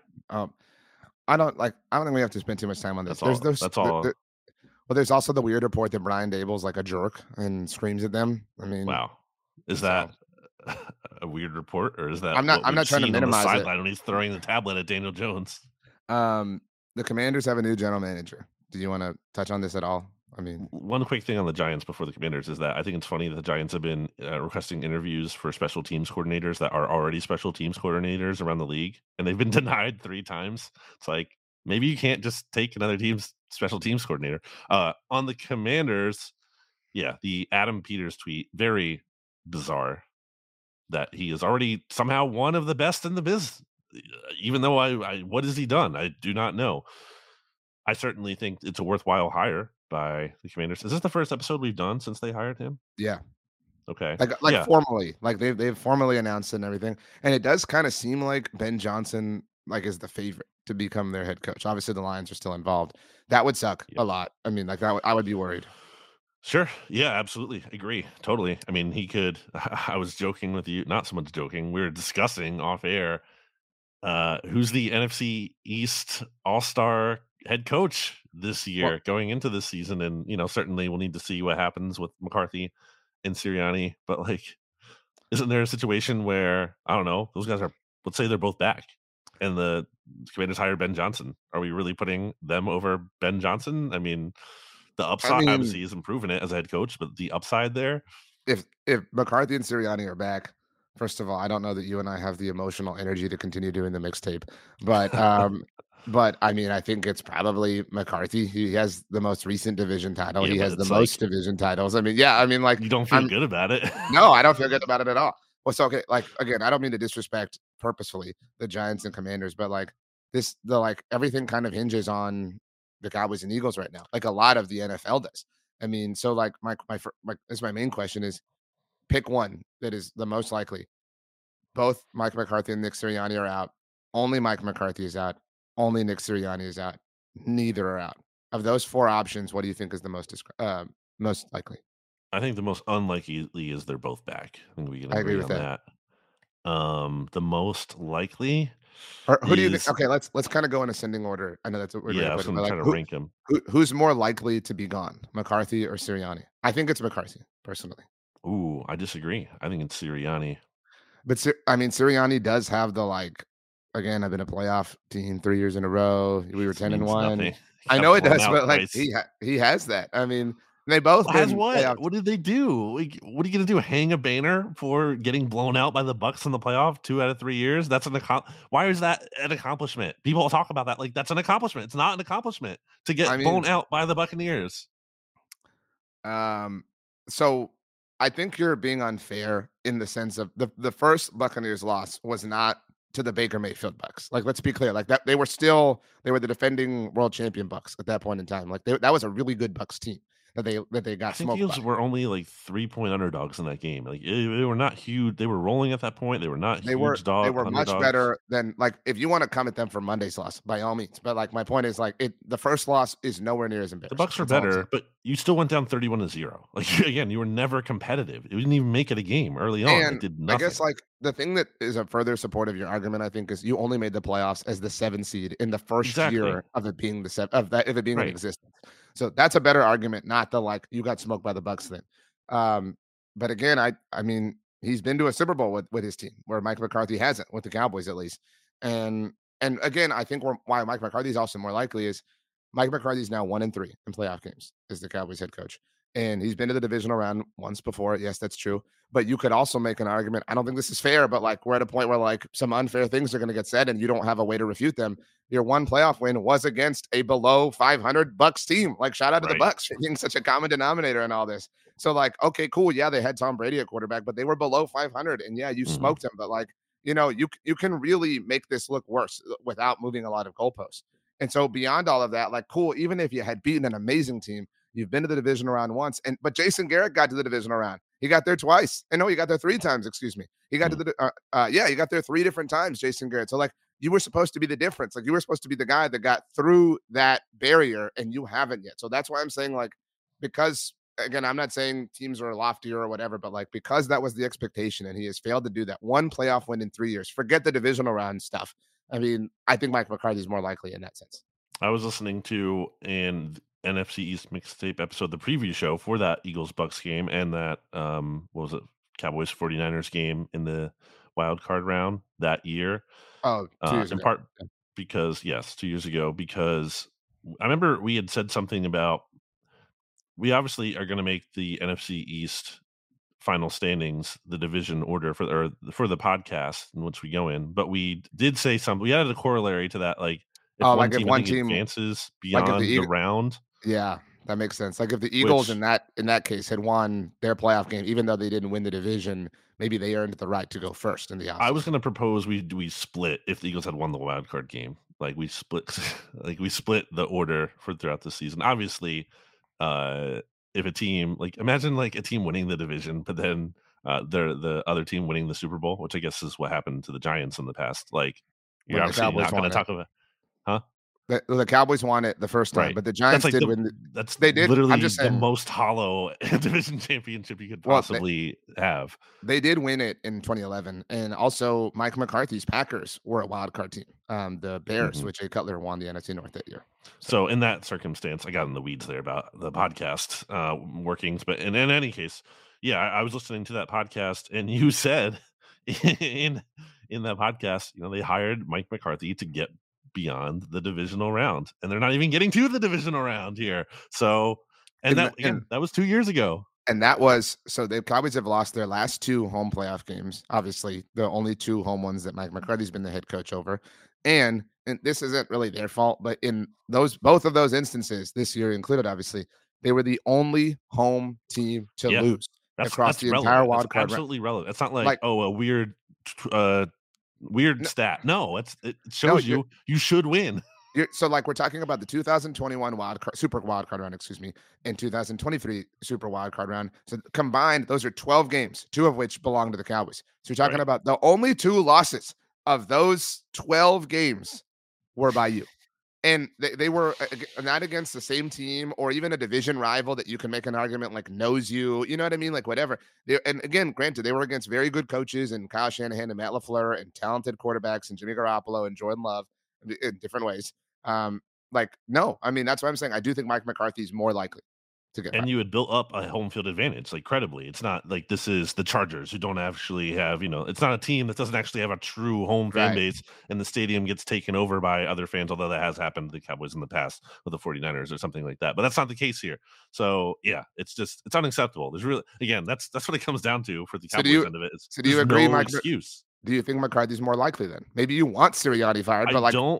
I don't think we have to spend too much time on this. That's all. Well, there's also the weird report that Brian Daboll's like a jerk and screams at them. I mean, wow, is that a weird report, or is that I'm not trying to minimize on the it. sideline when he's throwing the tablet at Daniel Jones? The Commanders have a new general manager. Do you want to touch on this at all? I mean, one quick thing on the Giants before the Commanders is that I think it's funny that the Giants have been requesting interviews for special teams coordinators that are already special teams coordinators around the league, and they've been denied 3 times. It's like, maybe you can't just take another team's special teams coordinator. On the Commanders, yeah, the Adam Peters tweet, very bizarre that he is already somehow one of the best in the biz, even though I what has he done? I do not know. I certainly think it's a worthwhile hire by the Commanders. Is this the first episode we've done since they hired him? Yeah. Okay. Like formally, like they've formally announced it and everything. And it does kind of seem like Ben Johnson is the favorite to become their head coach. Obviously the Lions are still involved. That would suck a lot. I mean, I would be worried. Sure. Yeah, absolutely. Agree. Totally. I mean, he could. I was joking with you, not so much joking. We were discussing off air who's the NFC East All-Star head coach this year going into this season. And, certainly we'll need to see what happens with McCarthy and Sirianni. But isn't there a situation where, I don't know, those guys let's say they're both back and the Commanders hired Ben Johnson. Are we really putting them over Ben Johnson? I mean, the upside obviously isn't proving it as a head coach, but the upside there. If McCarthy and Sirianni are back, first of all, I don't know that you and I have the emotional energy to continue doing the mixtape, but but I mean, I think it's probably McCarthy. He has the most recent division title. He has the most division titles. I mean, you don't feel good about it. No, I don't feel good about it at all. Well, so okay, again, I don't mean to disrespect purposefully the Giants and Commanders, but everything kind of hinges on the Cowboys and Eagles right now. Like a lot of the NFL does. I mean, so my main question is, pick one that is the most likely. Both Mike McCarthy and Nick Sirianni are out. Only Mike McCarthy is out. Only Nick Sirianni is out. Neither are out. Of those 4 options, what do you think is the most likely? I think the most unlikely is they're both back. I think we can agree with on that. The most likely, Or who do you think? is Okay, let's kind of go in ascending order. I know that's a weird way yeah, to I was put it, going but to like try to rank him. who's more likely to be gone, McCarthy or Sirianni? I think it's McCarthy personally, Ooh, I disagree. I think it's Sirianni. but I mean Sirianni does have the like. Again, I've been a playoff team 3 years in a row. We were This 10 and means 1. nothing. He I got know it blown does, out but like twice. he has that. I mean, they both Has been what? playoff. What did they do? Like, what are you gonna do? Hang a banner for getting blown out by the Bucks in the playoff 2 out of 3 years? That's why is that an accomplishment? People talk about that like that's an accomplishment. It's not an accomplishment to I get mean, blown out by the Buccaneers. Um, so I think you're being unfair in the sense of the first Buccaneers loss was not to the Baker Mayfield Bucks. Like, let's be clear, like that they were the defending world champion Bucks at that point in time. Like that was a really good Bucks team that they I got think the smoked by. Eagles were only like 3-point underdogs in that game. Like they were not huge. They were rolling at that point. They were not huge They dog were much underdogs. better than like if you want to come at them for Monday's loss, by all means. But like my point is like the first loss is nowhere near as The embarrassing. Bucks were That's all I'm saying. better, but you still went down 31-0. Like again, you were never competitive. It didn't even make it a game early on. It And did I guess nothing. like the thing that is a further support of your argument, I think, is you only made the playoffs as the 7 seed in the first Exactly. year of it being the seven of that of it being in Right. existence. So that's a better argument, not the like you got smoked by the Bucks thing. But again, I mean he's been to a Super Bowl with his team where Mike McCarthy hasn't with the Cowboys at least. And again, I think why Mike McCarthy is also more likely is Mike McCarthy's now 1-3 in playoff games as the Cowboys head coach. And he's been to the divisional round once before. Yes, that's true. But you could also make an argument. I don't think this is fair, but like we're at a point where like some unfair things are going to get said and you don't have a way to refute them. Your one playoff win was against a below 500 Bucks team. Like shout out to the Right. Bucks for being such a common denominator in all this. So like, okay, cool. Yeah, they had Tom Brady at quarterback, but they were below 500 and yeah, you Mhm. smoked them. But like, you can really make this look worse without moving a lot of goalposts. And so beyond all of that, like cool, even if you had beaten an amazing team, you've been to the divisional round once, but Jason Garrett got to the divisional round. He got there twice. And no, he got there 3 times. Excuse me. He got to the he got there 3 different times. Jason Garrett. So like you were supposed to be the difference. Like you were supposed to be the guy that got through that barrier, and you haven't yet. So that's why I'm saying like because again, I'm not saying teams are loftier or whatever, but like because that was the expectation, and he has failed to do that. One playoff win in 3 years. Forget the divisional round stuff. I mean, I think Mike McCarthy is more likely in that sense. I was listening to an NFC East mixtape episode, the preview show for that Eagles Bucks game and that what was it, Cowboys 49ers game in the wild card round that year. Oh, 2 years In ago. part because 2 years ago, because I remember we had said something about we obviously are going to make the NFC East final standings, the division order for the podcast in which we go in. But we did say something. We added a corollary to that, like if one Like if team I one think team advances like if the beyond the round, Yeah, that makes sense. Like if the Eagles which in that case had won their playoff game, even though they didn't win the division, maybe they earned the right to go first in the I was offseason. going to propose we split if the Eagles had won the wild card game. Like we split, like we split the order for throughout the season. Obviously, if a team like imagine like a team winning the division, but then the other team winning the Super Bowl, which I guess is what happened to the Giants in the past. Like you're When the obviously Cowboys not going to won it. talk about, huh? The Cowboys won it the first time, Right. but the That's Giants like did win. that's They did. I'm literally just the saying. most hollow division championship you could Well, possibly have. they did win it in 2011, and also Mike McCarthy's Packers were a wild card team. The Bears, Mhm. which Jay Cutler won the NFC North that year. So in that circumstance, I got in the weeds there about the podcast workings. But in any case, yeah, I was listening to that podcast, and you said in that podcast, they hired Mike McCarthy to get beyond the divisional round, and they're not even getting to the divisional round here. So, and that again, that was 2 years ago. And that was so the Cowboys have lost their last 2 home playoff games. Obviously, the only 2 home ones that Mike McCarthy's been the head coach over. And this isn't really their fault, but in both of those instances, this year included, obviously, they were the only home team to lose across the relevant. entire wild card. Absolutely relevant. It's not like a weird stat. No, it shows you should win. So like we're talking about the 2021 Super Wild Card round, and 2023 Super Wild Card round. So combined, those are 12 games, 2 of which belong to the Cowboys. So you're talking about the only 2 losses of those 12 games were by you. And they were not against the same team or even a division rival that you can make an argument like knows you. You know what I mean? Like whatever. And again, granted, they were against very good coaches and Kyle Shanahan and Matt LaFleur and talented quarterbacks and Jimmy Garoppolo and Jordan Love in different ways. No, I mean, that's what I'm saying. I do think Mike McCarthy is more likely to get And fired. you had built up a home field advantage, like credibly. It's not like this is the Chargers who don't actually have, it's not a team that doesn't actually have a true home fan Right. base, and the stadium gets taken over by other fans, although that has happened to the Cowboys in the past with the 49ers or something like that. But that's not the case here. So yeah, it's unacceptable. There's really, again, that's what it comes down to for the Cowboys end of it. Do you agree, no Mike? excuse. Do you think McCarthy's more likely then? Maybe you want Sirianni fired, but I don't,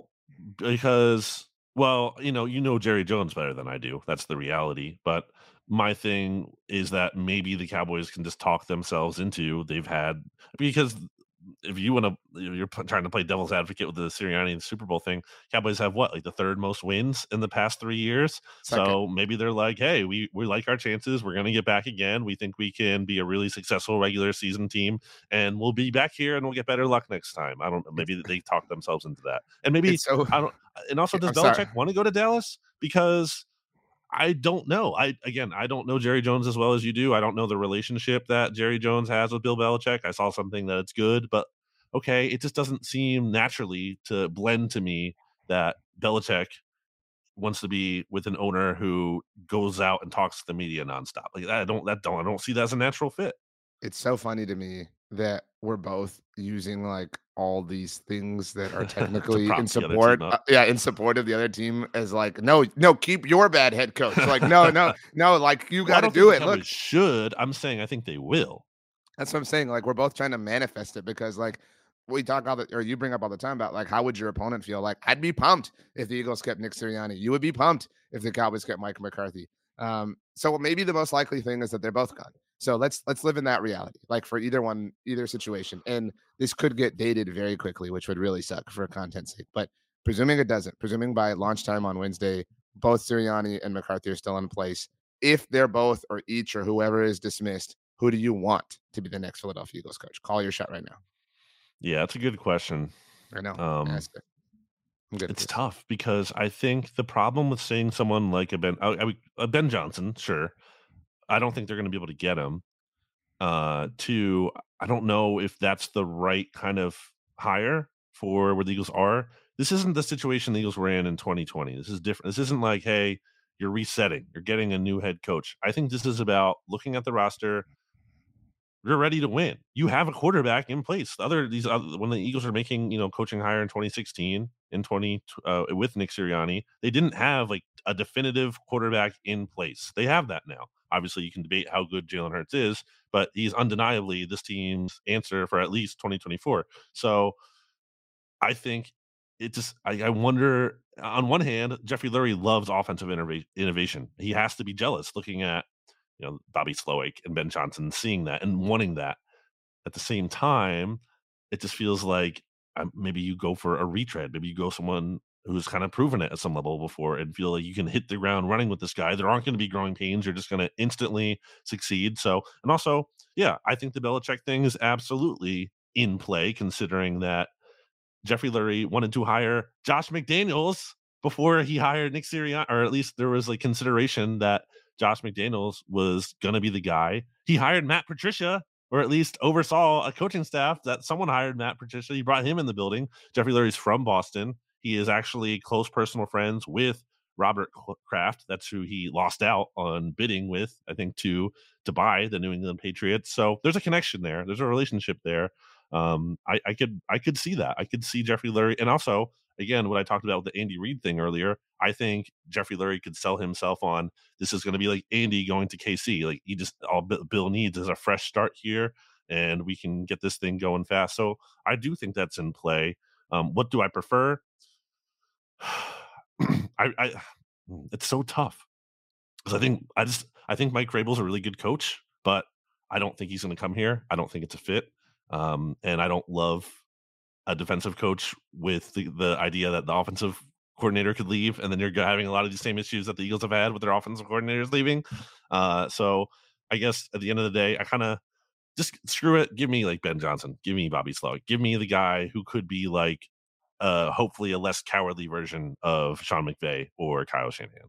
because, well, Jerry Jones better than I do. That's the reality. But my thing is that maybe the Cowboys can just talk themselves into because if you want to, you're trying to play devil's advocate with the Sirianni and Super Bowl thing. Cowboys have what, like the third most wins in the past 3 years. Second. So maybe they're like, hey, we like our chances. We're going to get back again. We think we can be a really successful regular season team, and we'll be back here and we'll get better luck next time. I don't know. Maybe they talk themselves into that, and maybe I don't. And also, does Belichick want to go to Dallas? Because I don't know. I don't know Jerry Jones as well as you do. I don't know the relationship that Jerry Jones has with Bill Belichick. I saw something that it's good, but okay, it just doesn't seem naturally to blend to me that Belichick wants to be with an owner who goes out and talks to the media nonstop. Like I don't see that as a natural fit. It's so funny to me that we're both using like all these things that are technically in support, in support of the other team as like, no, keep your bad head coach. Like, no, like you got to do it. Look, I'm saying I think they will. That's what I'm saying. Like, we're both trying to manifest it because, like, we talk or you bring up all the time about like, how would your opponent feel? Like, I'd be pumped if the Eagles kept Nick Sirianni. You would be pumped if the Cowboys kept Mike McCarthy. So maybe the most likely thing is that they're both gone. So let's live in that reality, like for either situation. And this could get dated very quickly, which would really suck for content's sake. But presuming it doesn't, presuming by launch time on Wednesday, both Sirianni and McCarthy are still in place. If they're both or each or whoever is dismissed, who do you want to be the next Philadelphia Eagles coach? Call your shot right now. Yeah, that's a good question. I know. It's tough because I think the problem with saying someone like a Ben Johnson, sure, I don't think they're going to be able to get him. Two, I don't know if that's the right kind of hire for where the Eagles are. This isn't the situation the Eagles were in 2020. This is different. This isn't like, hey, you're resetting. You're getting a new head coach. I think this is about looking at the roster. You're ready to win. You have a quarterback in place. When the Eagles are making, coaching hire in 2016 with Nick Sirianni, they didn't have like a definitive quarterback in place. They have that now. Obviously, you can debate how good Jalen Hurts is, but he's undeniably this team's answer for at least 2024. So I think I wonder, on one hand, Jeffrey Lurie loves offensive innovation. He has to be jealous looking at, Bobby Slowik and Ben Johnson, seeing that and wanting that. At the same time, it just feels like maybe you go for a retread. Maybe you go someone who's kind of proven it at some level before and feel like you can hit the ground running with this guy. There aren't going to be growing pains. You're just going to instantly succeed. So, and also, yeah, I think the Belichick thing is absolutely in play, considering that Jeffrey Lurie wanted to hire Josh McDaniels before he hired Nick Sirianni, or at least there was like consideration that Josh McDaniels was going to be the guy. He hired Matt Patricia, or at least oversaw a coaching staff that someone hired Matt Patricia. He brought him in the building. Jeffrey Lurie's from Boston. He is actually close personal friends with Robert Kraft. That's who he lost out on bidding with, I think, to buy the New England Patriots. So there's a connection there. There's a relationship there. I could see that. I could see Jeffrey Lurie, and also, again, what I talked about with the Andy Reid thing earlier, I think Jeffrey Lurie could sell himself on this is going to be like Andy going to KC. Like all Bill needs is a fresh start here, and we can get this thing going fast. So I do think that's in play. What do I prefer? It's so tough because I think Mike Vrabel's a really good coach, but I don't think he's going to come here. I don't think it's a fit. And I don't love a defensive coach with the idea that the offensive coordinator could leave, and then you're having a lot of the same issues that the Eagles have had with their offensive coordinators leaving. So I guess at the end of the day, I kind of just screw it. Give me like Ben Johnson. Give me Bobby Slowik. Give me the guy who could be like hopefully a less cowardly version of Sean McVay or Kyle Shanahan.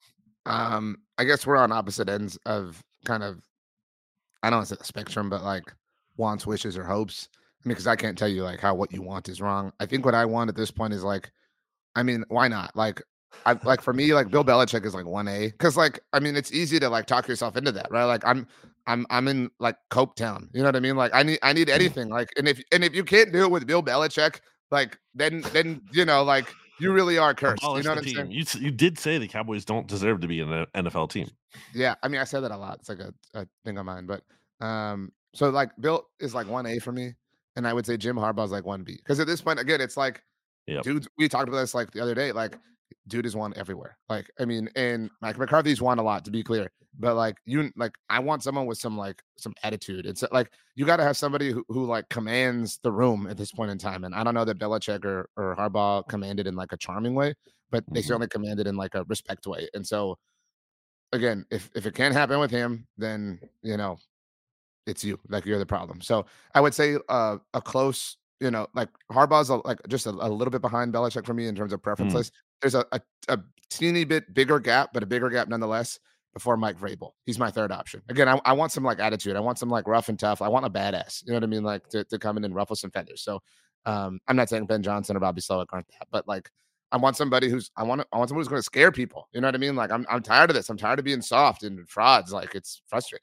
I guess we're on opposite ends of kind of, I don't want to say the spectrum, but like wants, wishes, or hopes. I mean, because I can't tell you like how what you want is wrong. I think what I want at this point is like, I mean, why not? Like, I like for me, like Bill Belichick is like 1A because like I mean, it's easy to like talk yourself into that, right? Like I'm in like Coke Town, you know what I mean? Like I need anything, like, and if you can't do it with Bill Belichick, like then you know like you really are cursed. You Abolish know the what I'm saying? team. You did say the Cowboys don't deserve to be an NFL team. Yeah, I mean, I said that a lot. It's like a thing of mine, but so like Bill is like 1A for me, and I would say Jim Harbaugh's like 1B because at this point, again, it's like Yep. dude, we talked about this like the other day. Like, dude has won everywhere. Like, I mean, and Mike McCarthy's won a lot, to be clear. But like you, like I want someone with some attitude. It's like you got to have somebody who like commands the room at this point in time. And I don't know that Belichick or Harbaugh commanded in like a charming way, but they Mhm. certainly commanded in like a respect way. And so again, if it can't happen with him, then you know it's you, like you're the problem. So I would say a close, you know, like Harbaugh's like just a little bit behind Belichick for me in terms of preference Mm. list. There's a teeny bit bigger gap, but a bigger gap nonetheless before Mike Vrabel. He's my third option. Again, I want some like attitude. I want some like rough and tough. I want a badass. You know what I mean? Like to come in and ruffle some feathers. So I'm not saying Ben Johnson or Bobby Slowick aren't that, but like I want somebody I want someone who's going to scare people. You know what I mean? Like I'm tired of this. I'm tired of being soft and frauds. Like it's frustrating.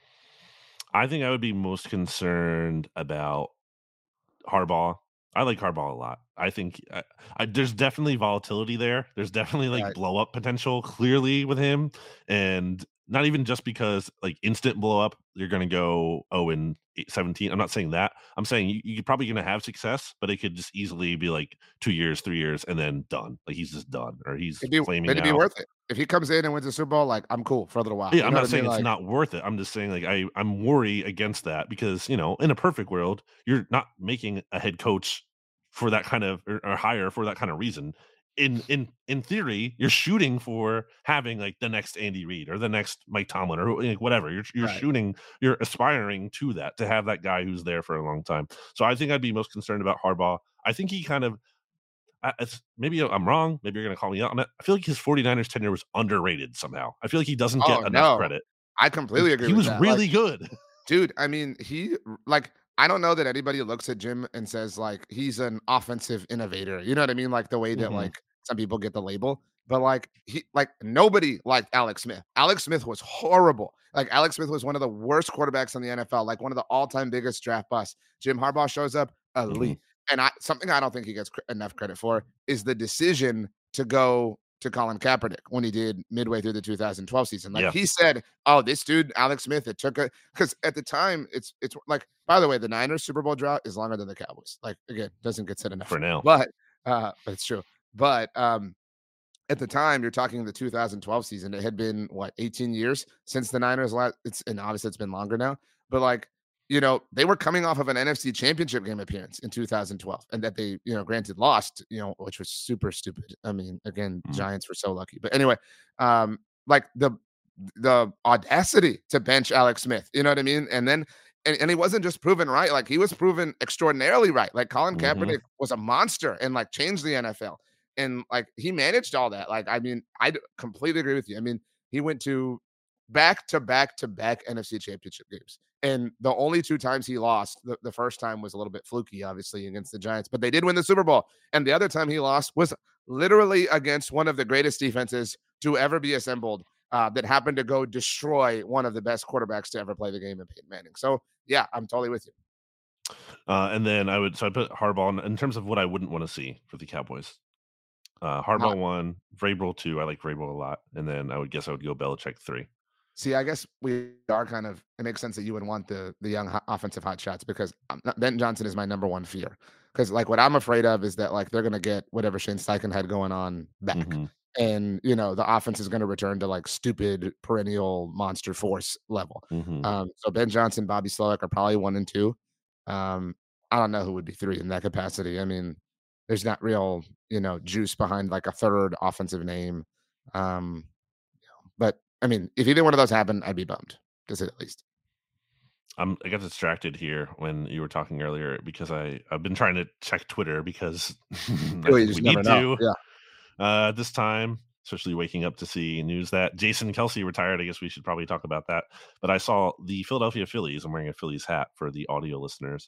I think I would be most concerned about Harbaugh. I like Harbaugh a lot. I think there's definitely volatility there. There's definitely like Right. blow up potential clearly with him, and not even just because like instant blow up, you're going to go 0-17. I'm not saying that. I'm saying you're probably going to have success, but it could just easily be like 2 years, 3 years, and then done. Like he's just done, or he's flaming It'd be out. worth it. If he comes in and wins the Super Bowl, like, I'm cool for a little while. Yeah, You I'm know what not I mean? saying it's Like, not worth it. I'm just saying like I'm worried against that because, in a perfect world, you're not making a head coach for that kind of or hire for that kind of reason. In theory, you're shooting for having like the next Andy Reid or the next Mike Tomlin or like whatever. You're right. shooting, you're aspiring to that, to have that guy who's there for a long time. So I think I'd be most concerned about Harbaugh. I think he kind of maybe I'm wrong. Maybe you're going to call me out on it. I feel like his 49ers tenure was underrated somehow. I feel like he doesn't get Oh, enough no. credit. I Like, completely agree he with was that. Like, really good. dude, I mean, like, I don't know that anybody looks at Jim and says, like, he's an offensive innovator. You know what I mean? Like, the way that, Mhm, like, some people get the label. But, like, nobody liked Alex Smith. Alex Smith was horrible. Like, Alex Smith was one of the worst quarterbacks in the NFL, like, one of the all-time biggest draft busts. Jim Harbaugh shows up, mhm. elite. And something I don't think he gets enough credit for is the decision to go to Colin Kaepernick when he did midway through the 2012 season. Like, Yeah, he said, "Oh, this dude, Alex Smith, it took a," because at the time, it's like, by the way, the Niners Super Bowl drought is longer than the Cowboys. Like, again, doesn't get said enough. for now. But it's true. But at the time, you're talking the 2012 season. It had been what 18 years since the Niners last. And obviously it's been longer now. But like, you know, they were coming off of an NFC Championship game appearance in 2012, and that they, you know, granted lost, you know, which was super stupid. I mean, again, Mhm, Giants were so lucky. But anyway, like the audacity to bench Alex Smith, you know what I mean? And then and he wasn't just proven right, like he was proven extraordinarily right. Like Colin mhm. Kaepernick was a monster and like changed the NFL. And like he managed all that. Like, I mean, completely agree with you. I mean, he went to back to back to back NFC championship games. And the only two times he lost, the first time was a little bit fluky, obviously, against the Giants, but they did win the Super Bowl. And the other time he lost was literally against one of the greatest defenses to ever be assembled, that happened to go destroy one of the best quarterbacks to ever play the game in Peyton Manning. So, yeah, I'm totally with you. And then I put Harbaugh in terms of what I wouldn't want to see for the Cowboys. Uh, Harbaugh 1, Vrabel 2. I like Vrabel a lot, and then I would go Belichick 3. See, I guess we are kind of. It makes sense that you would want the young offensive hot shots because Ben Johnson is my number one fear. Because like what I'm afraid of is that like they're gonna get whatever Shane Steichen had going on back, Mhm, and you know the offense is gonna return to like stupid perennial monster force level. mhm. So Ben Johnson, Bobby Slowick are probably 1 and 2. Um, I don't know who would be 3 in that capacity. I mean, there's not real juice behind like a third offensive name. Um, but I mean, if either one of those happened, I'd be bummed, to say the least. I got distracted here when you were talking earlier because I've been trying to check Twitter because I You think we just never need know. to Yeah. this time, especially waking up to see news that Jason Kelsey retired. I guess we should probably talk about that. But I saw the Philadelphia Phillies. I'm wearing a Phillies hat for the audio listeners.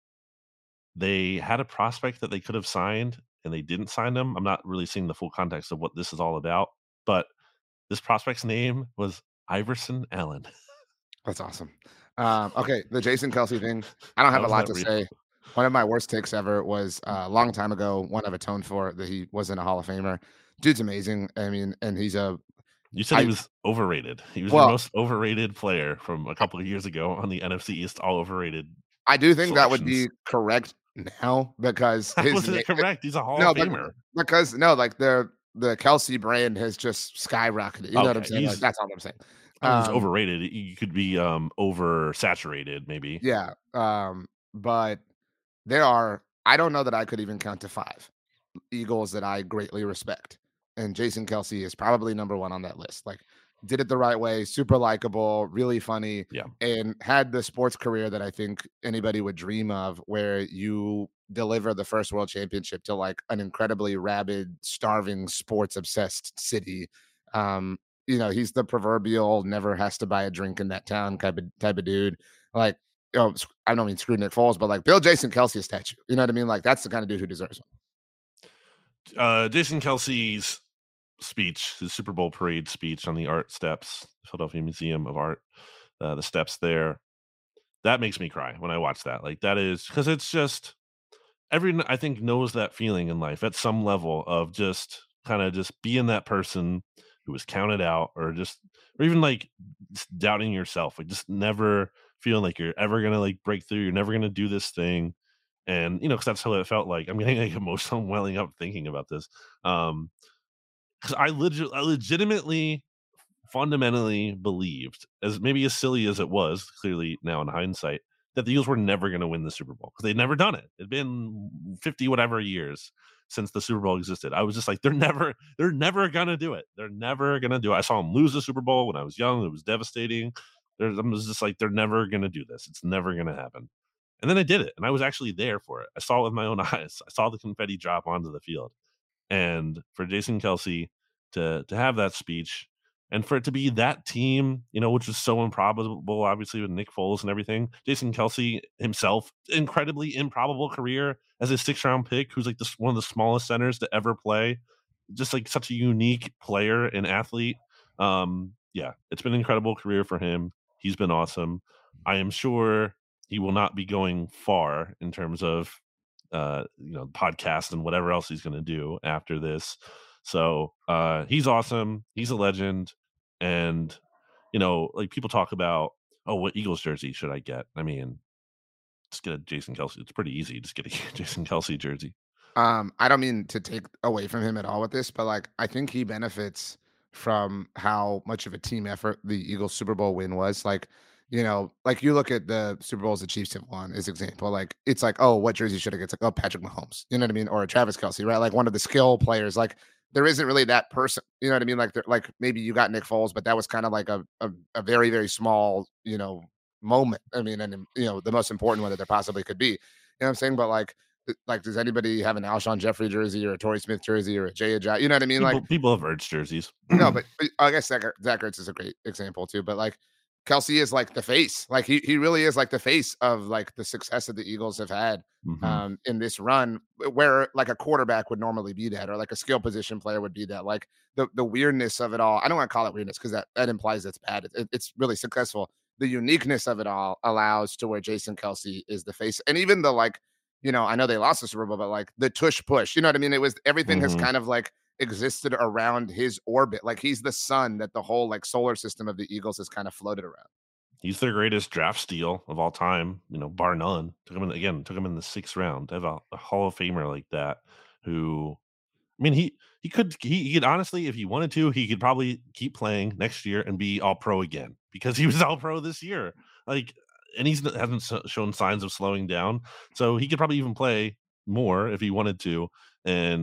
They had a prospect that they could have signed and they didn't sign them. I'm not really seeing the full context of what this is all about, but this prospect's name was Iverson Allen. That's awesome. Okay, the Jason Kelsey thing. I don't have How a is lot that to real? say. One of my worst takes ever was a long time ago. One I've atoned for that he wasn't a Hall of Famer. Dude's amazing. I mean, and he's a You said he I was overrated. He was your well, most overrated player from a couple of years ago on the NFC East all overrated I do think that would selections. be correct now because How his was name. it correct? He's a Hall of No, Famer. because no, like the Kelsey brand has just skyrocketed. You know what I'm Okay, saying? Like that's all I'm saying. I don't think he's Um, overrated. You could be oversaturated, maybe. yeah. But there are. I don't know that I could even count to 5 Eagles that I greatly respect, and Jason Kelsey is probably number 1 on that list. Like, did it the right way, super likable, really funny, Yeah. and had the sports career that I think anybody would dream of, where you deliver the first world championship to like an incredibly rabid, starving, sports obsessed city. Um, he's the proverbial never has to buy a drink in that town type of dude. Like, I don't mean screw Nick Foles, but like build Jason Kelsey a statue. You know what I mean? Like that's the kind of dude who deserves one. Jason Kelsey's speech, his Super Bowl parade speech on the art steps, Philadelphia Museum of Art, the steps there, that makes me cry when I watch that. Like that is because it's just everyone I think knows that feeling in life at some level of just kind of just being that person who was counted out or even like just doubting yourself, like just never feeling like you're ever gonna like break through, you're never gonna do this thing. And because that's how it felt like. I'm getting like emotional welling up thinking about this. Because I legitimately fundamentally believed, as maybe as silly as it was, clearly now in hindsight, that the Eagles were never going to win the Super Bowl because they'd never done it. It'd been 50 whatever years since the Super Bowl existed. I was just like, they're never going to do it. They're never going to do it. I saw them lose the Super Bowl when I was young. It was devastating. I was just like, they're never going to do this. It's never going to happen. And then I did it, and I was actually there for it. I saw it with my own eyes. I saw the confetti drop onto the field. And for Jason Kelsey to have that speech and for it to be that team, which was so improbable, obviously with Nick Foles and everything. Jason Kelsey himself, incredibly improbable career as a 6th-round pick, who's like one of the smallest centers to ever play. Just like such a unique player and athlete. Yeah, it's been an incredible career for him. He's been awesome. I am sure he will not be going far in terms of podcast and whatever else he's going to do after this. So he's awesome. He's a legend. And, like people talk about, oh, what Eagles jersey should I get? I mean, just get a Jason Kelsey. It's pretty easy. Just get a Jason Kelsey jersey. I don't mean to take away from him at all with this, but like I think he benefits from how much of a team effort the Eagles Super Bowl win was. Like, like you look at the Super Bowls the Chiefs have won as example. Like it's like, oh, what jersey should I get? It's like, oh, Patrick Mahomes. You know what I mean? Or Travis Kelsey, right? Like one of the skill players. Like there isn't really that person. You know what I mean? Like maybe you got Nick Foles, but that was kind of like a very, very small, moment. I mean, and the most important one that there possibly could be. You know what I'm saying? But like, does anybody have an Alshon Jeffrey jersey or a Torrey Smith jersey or a Jay Ajayi? You know what I mean? People have Ertz jerseys. No, but I guess Zach Ertz is a great example too. But like Kelsey is like the face. Like he really is like the face of like the success that the Eagles have had in this run, where like a quarterback would normally be that, or like a skill position player would be that. Like the weirdness of it all. I don't want to call it weirdness because that implies it's bad. It's really successful. The uniqueness of it all allows to where Jason Kelsey is the face, and even the like. I know they lost the Super Bowl, but like the tush push, you know what I mean? It was everything has kind of like existed around his orbit. Like he's the sun that the whole like solar system of the Eagles has kind of floated around. He's their greatest draft steal of all time, bar none. Took him in the 6th round. To have a Hall of Famer like that, who, I mean, he could honestly, if he wanted to, he could probably keep playing next year and be all pro again because he was all pro this year. Like, and he hasn't shown signs of slowing down, so he could probably even play more if he wanted to. And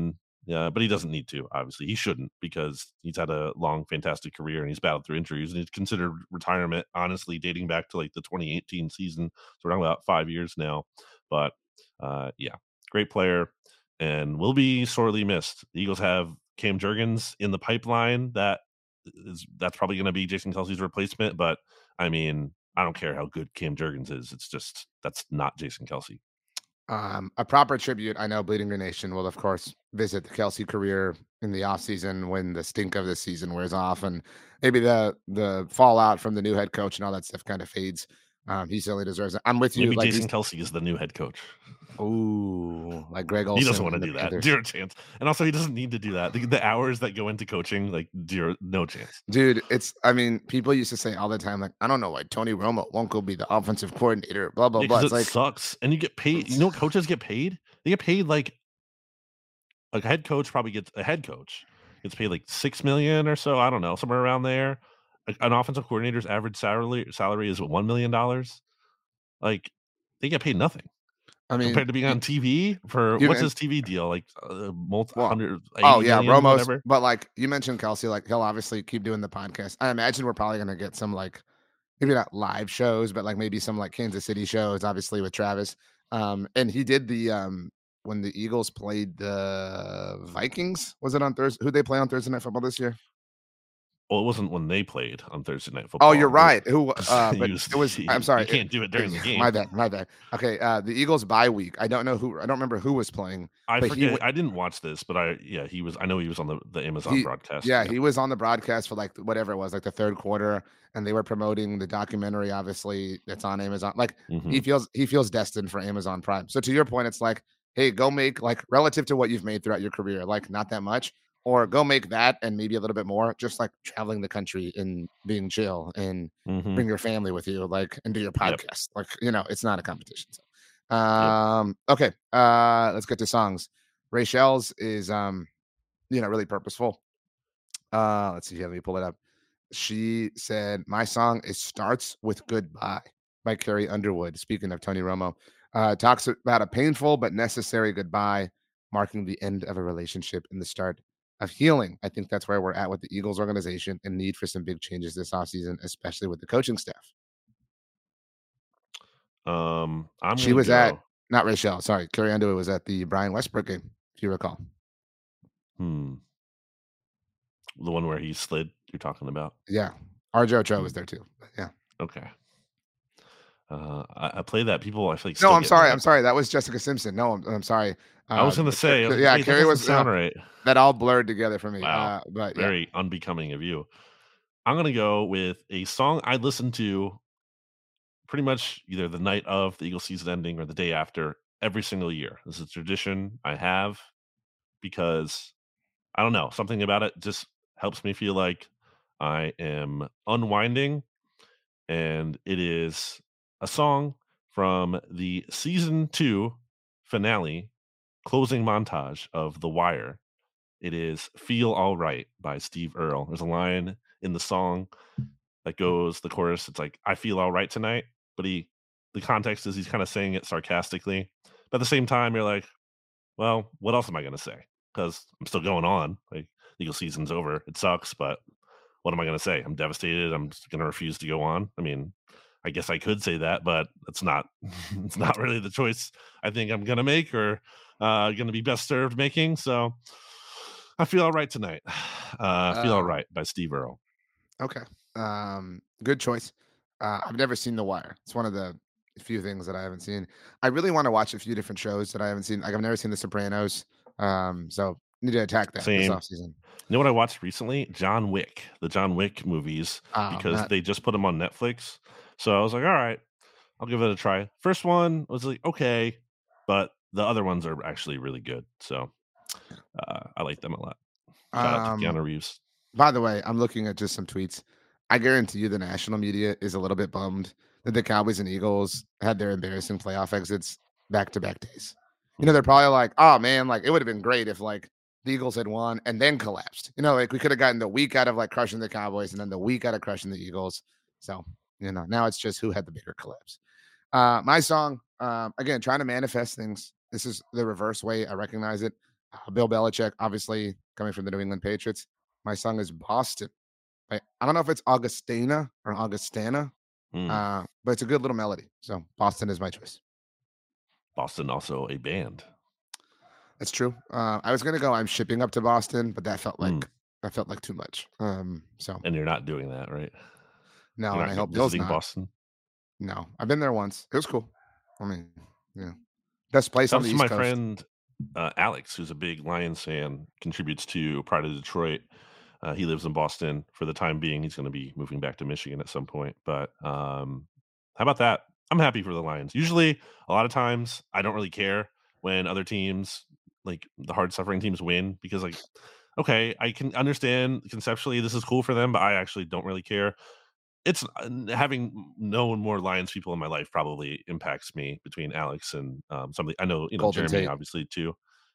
Yeah, but he doesn't need to. Obviously, he shouldn't because he's had a long, fantastic career and he's battled through injuries and he's considered retirement. Honestly, dating back to like the 2018 season, so we're talking about 5 years now. But yeah, great player and will be sorely missed. The Eagles have Cam Jurgens in the pipeline. That's probably going to be Jason Kelsey's replacement. But I mean, I don't care how good Cam Jurgens is. It's just that's not Jason Kelsey. A proper tribute. I know Bleeding Green Nation will, of course, visit the Kelsey career in the offseason when the stink of the season wears off and maybe the fallout from the new head coach and all that stuff kind of fades. He certainly deserves it. I'm with you. Maybe Like Jason Kelsey is the new head coach. Ooh, like Greg Olsen. He doesn't want to do that. Panthers. Zero chance. And also, he doesn't need to do that. The hours that go into coaching, like no chance. Dude, I mean, people used to say all the time, like, I don't know why Tony Romo won't go be the offensive coordinator, blah, blah, blah. It's like sucks. And you get paid. You know what coaches get paid? They get paid like a head coach probably gets gets paid like $6 million or so. I don't know, somewhere around there. An offensive coordinator's average salary is $1 million. Like they get paid nothing. I mean, compared to being on TV for what's his TV deal? Like multi-hundred. Oh yeah, Romo's. Whatever. But like you mentioned, Kelsey, like he'll obviously keep doing the podcast. I imagine we're probably gonna get some like maybe not live shows, but like maybe some like Kansas City shows, obviously with Travis. And he did the when the Eagles played the Vikings. Was it on Thursday? Who they play on Thursday Night Football this year? Well, it wasn't when they played on Thursday Night Football. Oh, you're right. Who? But it was. I'm sorry. You can't do it during the game. My bad. Okay. The Eagles bye week. I don't know who. I don't remember who was playing. I forget. I didn't watch this, but he was. I know he was on the Amazon broadcast. Yeah, he was on the broadcast for like whatever it was, like the third quarter, and they were promoting the documentary. Obviously, that's on Amazon. Like he feels destined for Amazon Prime. So to your point, it's like, hey, go make like relative to what you've made throughout your career, like not that much. Or go make that and maybe a little bit more, just like traveling the country and being chill and bring your family with you, like, and do your podcast. Yep. Like, it's not a competition. So, okay. Let's get to songs. Rachel's is, really purposeful. Let's see. Let me pull it up. She said, my song starts with Goodbye by Carrie Underwood. Speaking of Tony Romo, talks about a painful but necessary goodbye, marking the end of a relationship and the start of healing. I think that's where we're at with the Eagles organization and need for some big changes this offseason, especially with the coaching staff. She was at, not Rachel, sorry, Carrie Underwood was at the Brian Westbrook game, if you recall. The one where he slid, you're talking about? Yeah. RJ Ochoa was there too. Yeah. Okay. I play that. People, I feel like. No, I'm sorry. That was Jessica Simpson. No, I'm sorry. I was going to say, Carrie was sound right. That all blurred together for me. Wow. But very unbecoming of you. I'm going to go with a song I listened to pretty much either the night of the Eagles season ending or the day after every single year. This is a tradition I have because I don't know, something about it just helps me feel like I am unwinding. And it is a song from the season 2 finale closing montage of The Wire. It is Feel All Right by Steve Earle. There's a line in the song that goes, the chorus, it's like, I feel all right tonight. But the context is he's kind of saying it sarcastically. But at the same time, you're like, well, what else am I going to say? Because I'm still going on. Like, Eagle season's over. It sucks, but what am I going to say? I'm devastated. I'm just going to refuse to go on. I mean, I guess I could say that, but it's not really the choice I think I'm going to make or going to be best served making. So I feel all right tonight. Feel All Right by Steve Earle. Okay. Good choice. I've never seen The Wire. It's one of the few things that I haven't seen. I really want to watch a few different shows that I haven't seen. Like I've never seen The Sopranos. So need to attack that this offseason. You know what I watched recently? John Wick, the John Wick movies, because they just put them on Netflix. So I was like, all right, I'll give it a try. First one was like, okay, but the other ones are actually really good. So I like them a lot. Shout out to Keanu Reeves. By the way, I'm looking at just some tweets. I guarantee you the national media is a little bit bummed that the Cowboys and Eagles had their embarrassing playoff exits back-to-back days. They're probably like, oh, man, like it would have been great if like the Eagles had won and then collapsed. Like we could have gotten the week out of like crushing the Cowboys and then the week out of crushing the Eagles. So, now it's just who had the bigger collapse. My song, again, trying to manifest things. This is the reverse way I recognize it. Bill Belichick, obviously coming from the New England Patriots. My song is Boston. I don't know if it's Augustina or Augustana, Mm. but it's a good little melody. So Boston is my choice. Boston, also a band. That's true. I was gonna go I'm shipping up to Boston, but that felt Mm. like too much. So And you're not doing that, right? no, You're and I not hope Bill's visiting not. Boston. No, I've been there once. It was cool. I mean, yeah, best place on Shouts the to East my Coast. friend Alex, who's a big Lions fan, contributes to Pride of Detroit. He lives in Boston for the time being. He's going to be moving back to Michigan at some point. But how about that? I'm happy for the Lions. Usually, a lot of times, I don't really care when other teams, like the hard suffering teams, win because, like, okay, I can understand conceptually this is cool for them, but I actually don't really care. It's having known more Lions people in my life probably impacts me between Alex and somebody I know, Golden Jeremy Tate. obviously too.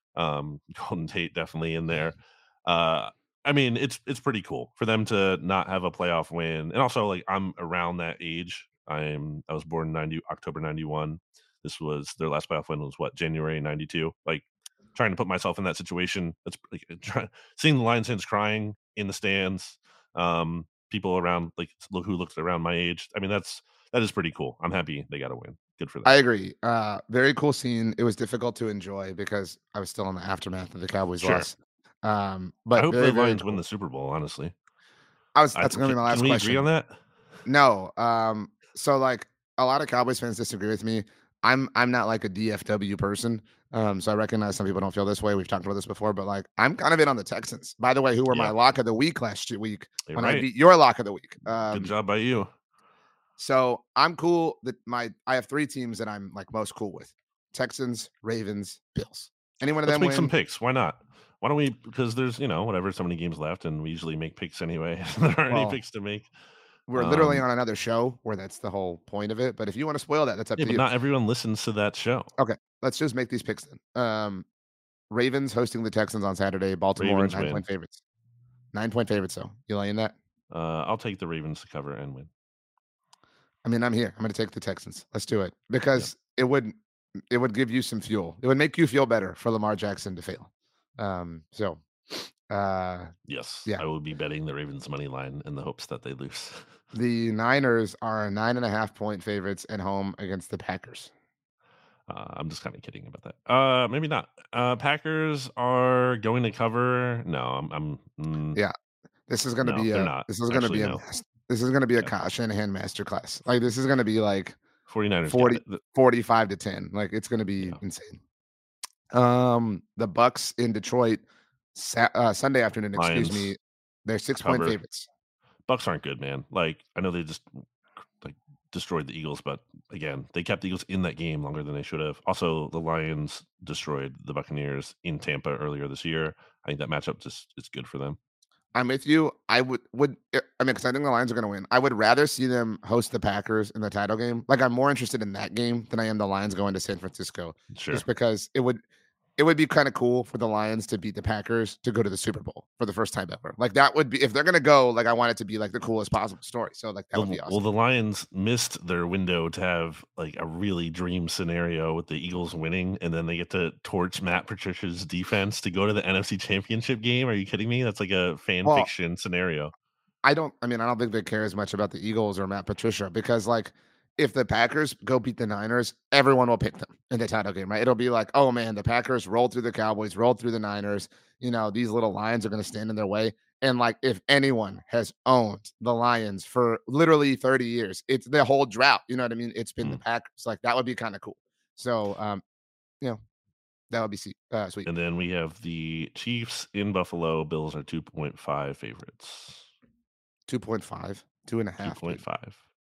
Golden Tate definitely in there. Uh, I mean, it's pretty cool for them to not have a playoff win, and also like I'm around that age. I was born October 91. This was their last playoff win was what January 92. Like trying to put myself in that situation. That's like seeing the Lions fans crying in the stands. People around like who looked around my age. I mean, that is pretty cool. I'm happy they got a win. Good for them. I agree. Very cool scene. It was difficult to enjoy because I was still in the aftermath of the Cowboys loss. I But hope very, the very Lions win cool. the Super Bowl. Honestly, That's gonna be my can last we agree on question. that? No. So like a lot of Cowboys fans disagree with me. I'm not like a DFW person. So I recognize some people don't feel this way. We've talked about this before, but like I'm kind of in on the Texans. By the way, who were my Yeah, lock of the week last week you're when I right. beat your lock of the week. Good job by you. So I'm cool that I have 3 teams that I'm like most cool with: Texans, Ravens, Bills. Any one of Let's them make some win? picks. Why not? Why don't we? Because there's whatever so many games left, and we usually make picks anyway. There aren't any Well, picks to make. we're literally on another show where that's the whole point of it. But if you want to spoil that, that's up Yeah, to but you. not everyone listens to that show. Okay, let's just make these picks then. Ravens hosting the Texans on Saturday. Baltimore Ravens 9 win. point favorites. 9 point favorites though. You laying that? I'll take the Ravens to cover and win. I mean, I'm here. I'm going to take the Texans. Let's do it because it would give you some fuel. It would make you feel better for Lamar Jackson to fail. Yes, yeah. I will be betting the Ravens money line in the hopes that they lose. The Niners are 9.5 point favorites at home against the Packers. I'm just kind of kidding about that. Maybe not. Packers are going to cover. No, Yeah, this is going to be they're a not. this is going to be no. this is going to be a Kyle Shanahan masterclass. Like this is going to be like 49ers 45 to 10. Like it's going to be insane. The Bucks in Detroit Sunday afternoon. Lions, excuse me. They're 6 point favorites. Bucks aren't good, man. Like I know they just like destroyed the Eagles, but again, they kept the Eagles in that game longer than they should have. Also, the Lions destroyed the Buccaneers in Tampa earlier this year. I think that matchup just is good for them. I'm with you. I mean, because I think the Lions are going to win. I would rather see them host the Packers in the title game. Like, I'm more interested in that game than I am the Lions going to San Francisco. Sure. Just because it would be kind of cool for the Lions to beat the Packers to go to the Super Bowl for the first time ever. Like that would be, if they're going to go, like I want it to be like the coolest possible story. So like that would be awesome. Well, the Lions missed their window to have like a really dream scenario with the Eagles winning, and then they get to torch Matt Patricia's defense to go to the NFC Championship game. Are you kidding me? That's like a fan fiction scenario. I don't think they care as much about the Eagles or Matt Patricia because like if the Packers go beat the Niners, everyone will pick them in the title game, right? It'll be like, oh man, the Packers rolled through the Cowboys, rolled through the Niners. These little Lions are going to stand in their way. And like, if anyone has owned the Lions for literally 30 years, it's the whole drought. You know what I mean? It's been the Packers. Like that would be kind of cool. So, that would be sweet. And then we have the Chiefs in Buffalo. Bills are 2.5 favorites. 2.5, 2.5. 2.5.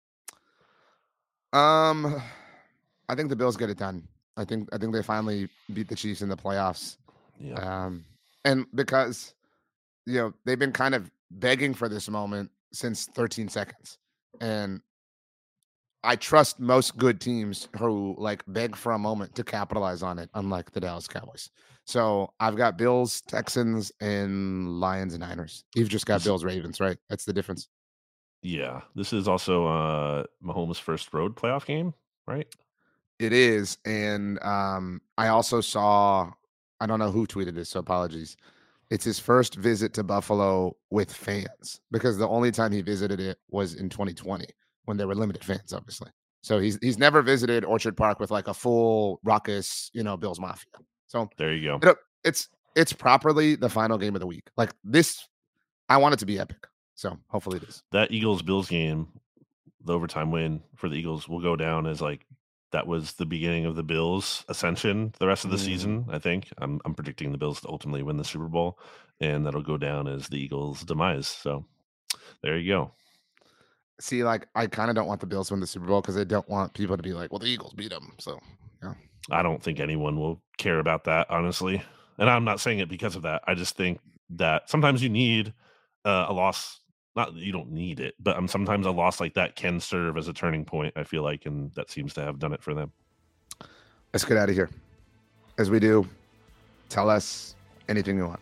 I think the Bills get it done. I think they finally beat the Chiefs in the playoffs. Yeah. And because they've been kind of begging for this moment since 13 seconds. And I trust most good teams who like beg for a moment to capitalize on it, unlike the Dallas Cowboys. So I've got Bills, Texans, and Lions and Niners. You've just got Bills, Ravens, right? That's the difference. Yeah, this is also Mahomes' first road playoff game, right? It is, and I I don't know who tweeted this, so apologies. It's his first visit to Buffalo with fans because the only time he visited it was in 2020 when there were limited fans, obviously. So he's never visited Orchard Park with like a full raucous, Bills Mafia. So there you go. It's properly the final game of the week. Like this, I want it to be epic. So hopefully it is. That Eagles-Bills game, the overtime win for the Eagles, will go down as like that was the beginning of the Bills' ascension the rest of the season, I think. I'm predicting the Bills to ultimately win the Super Bowl, and that'll go down as the Eagles' demise. So there you go. See, like, I kind of don't want the Bills to win the Super Bowl because I don't want people to be like, well, the Eagles beat them. So, yeah. I don't think anyone will care about that, honestly. And I'm not saying it because of that. I just think that sometimes you need a loss. Not that you don't need it, but sometimes a loss like that can serve as a turning point, I feel like, and that seems to have done it for them. Let's get out of here. As we do, tell us anything you want.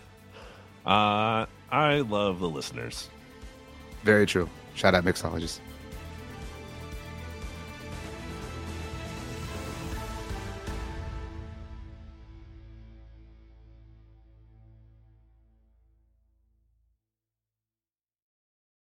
I love the listeners. Very true. Shout out Mixologist.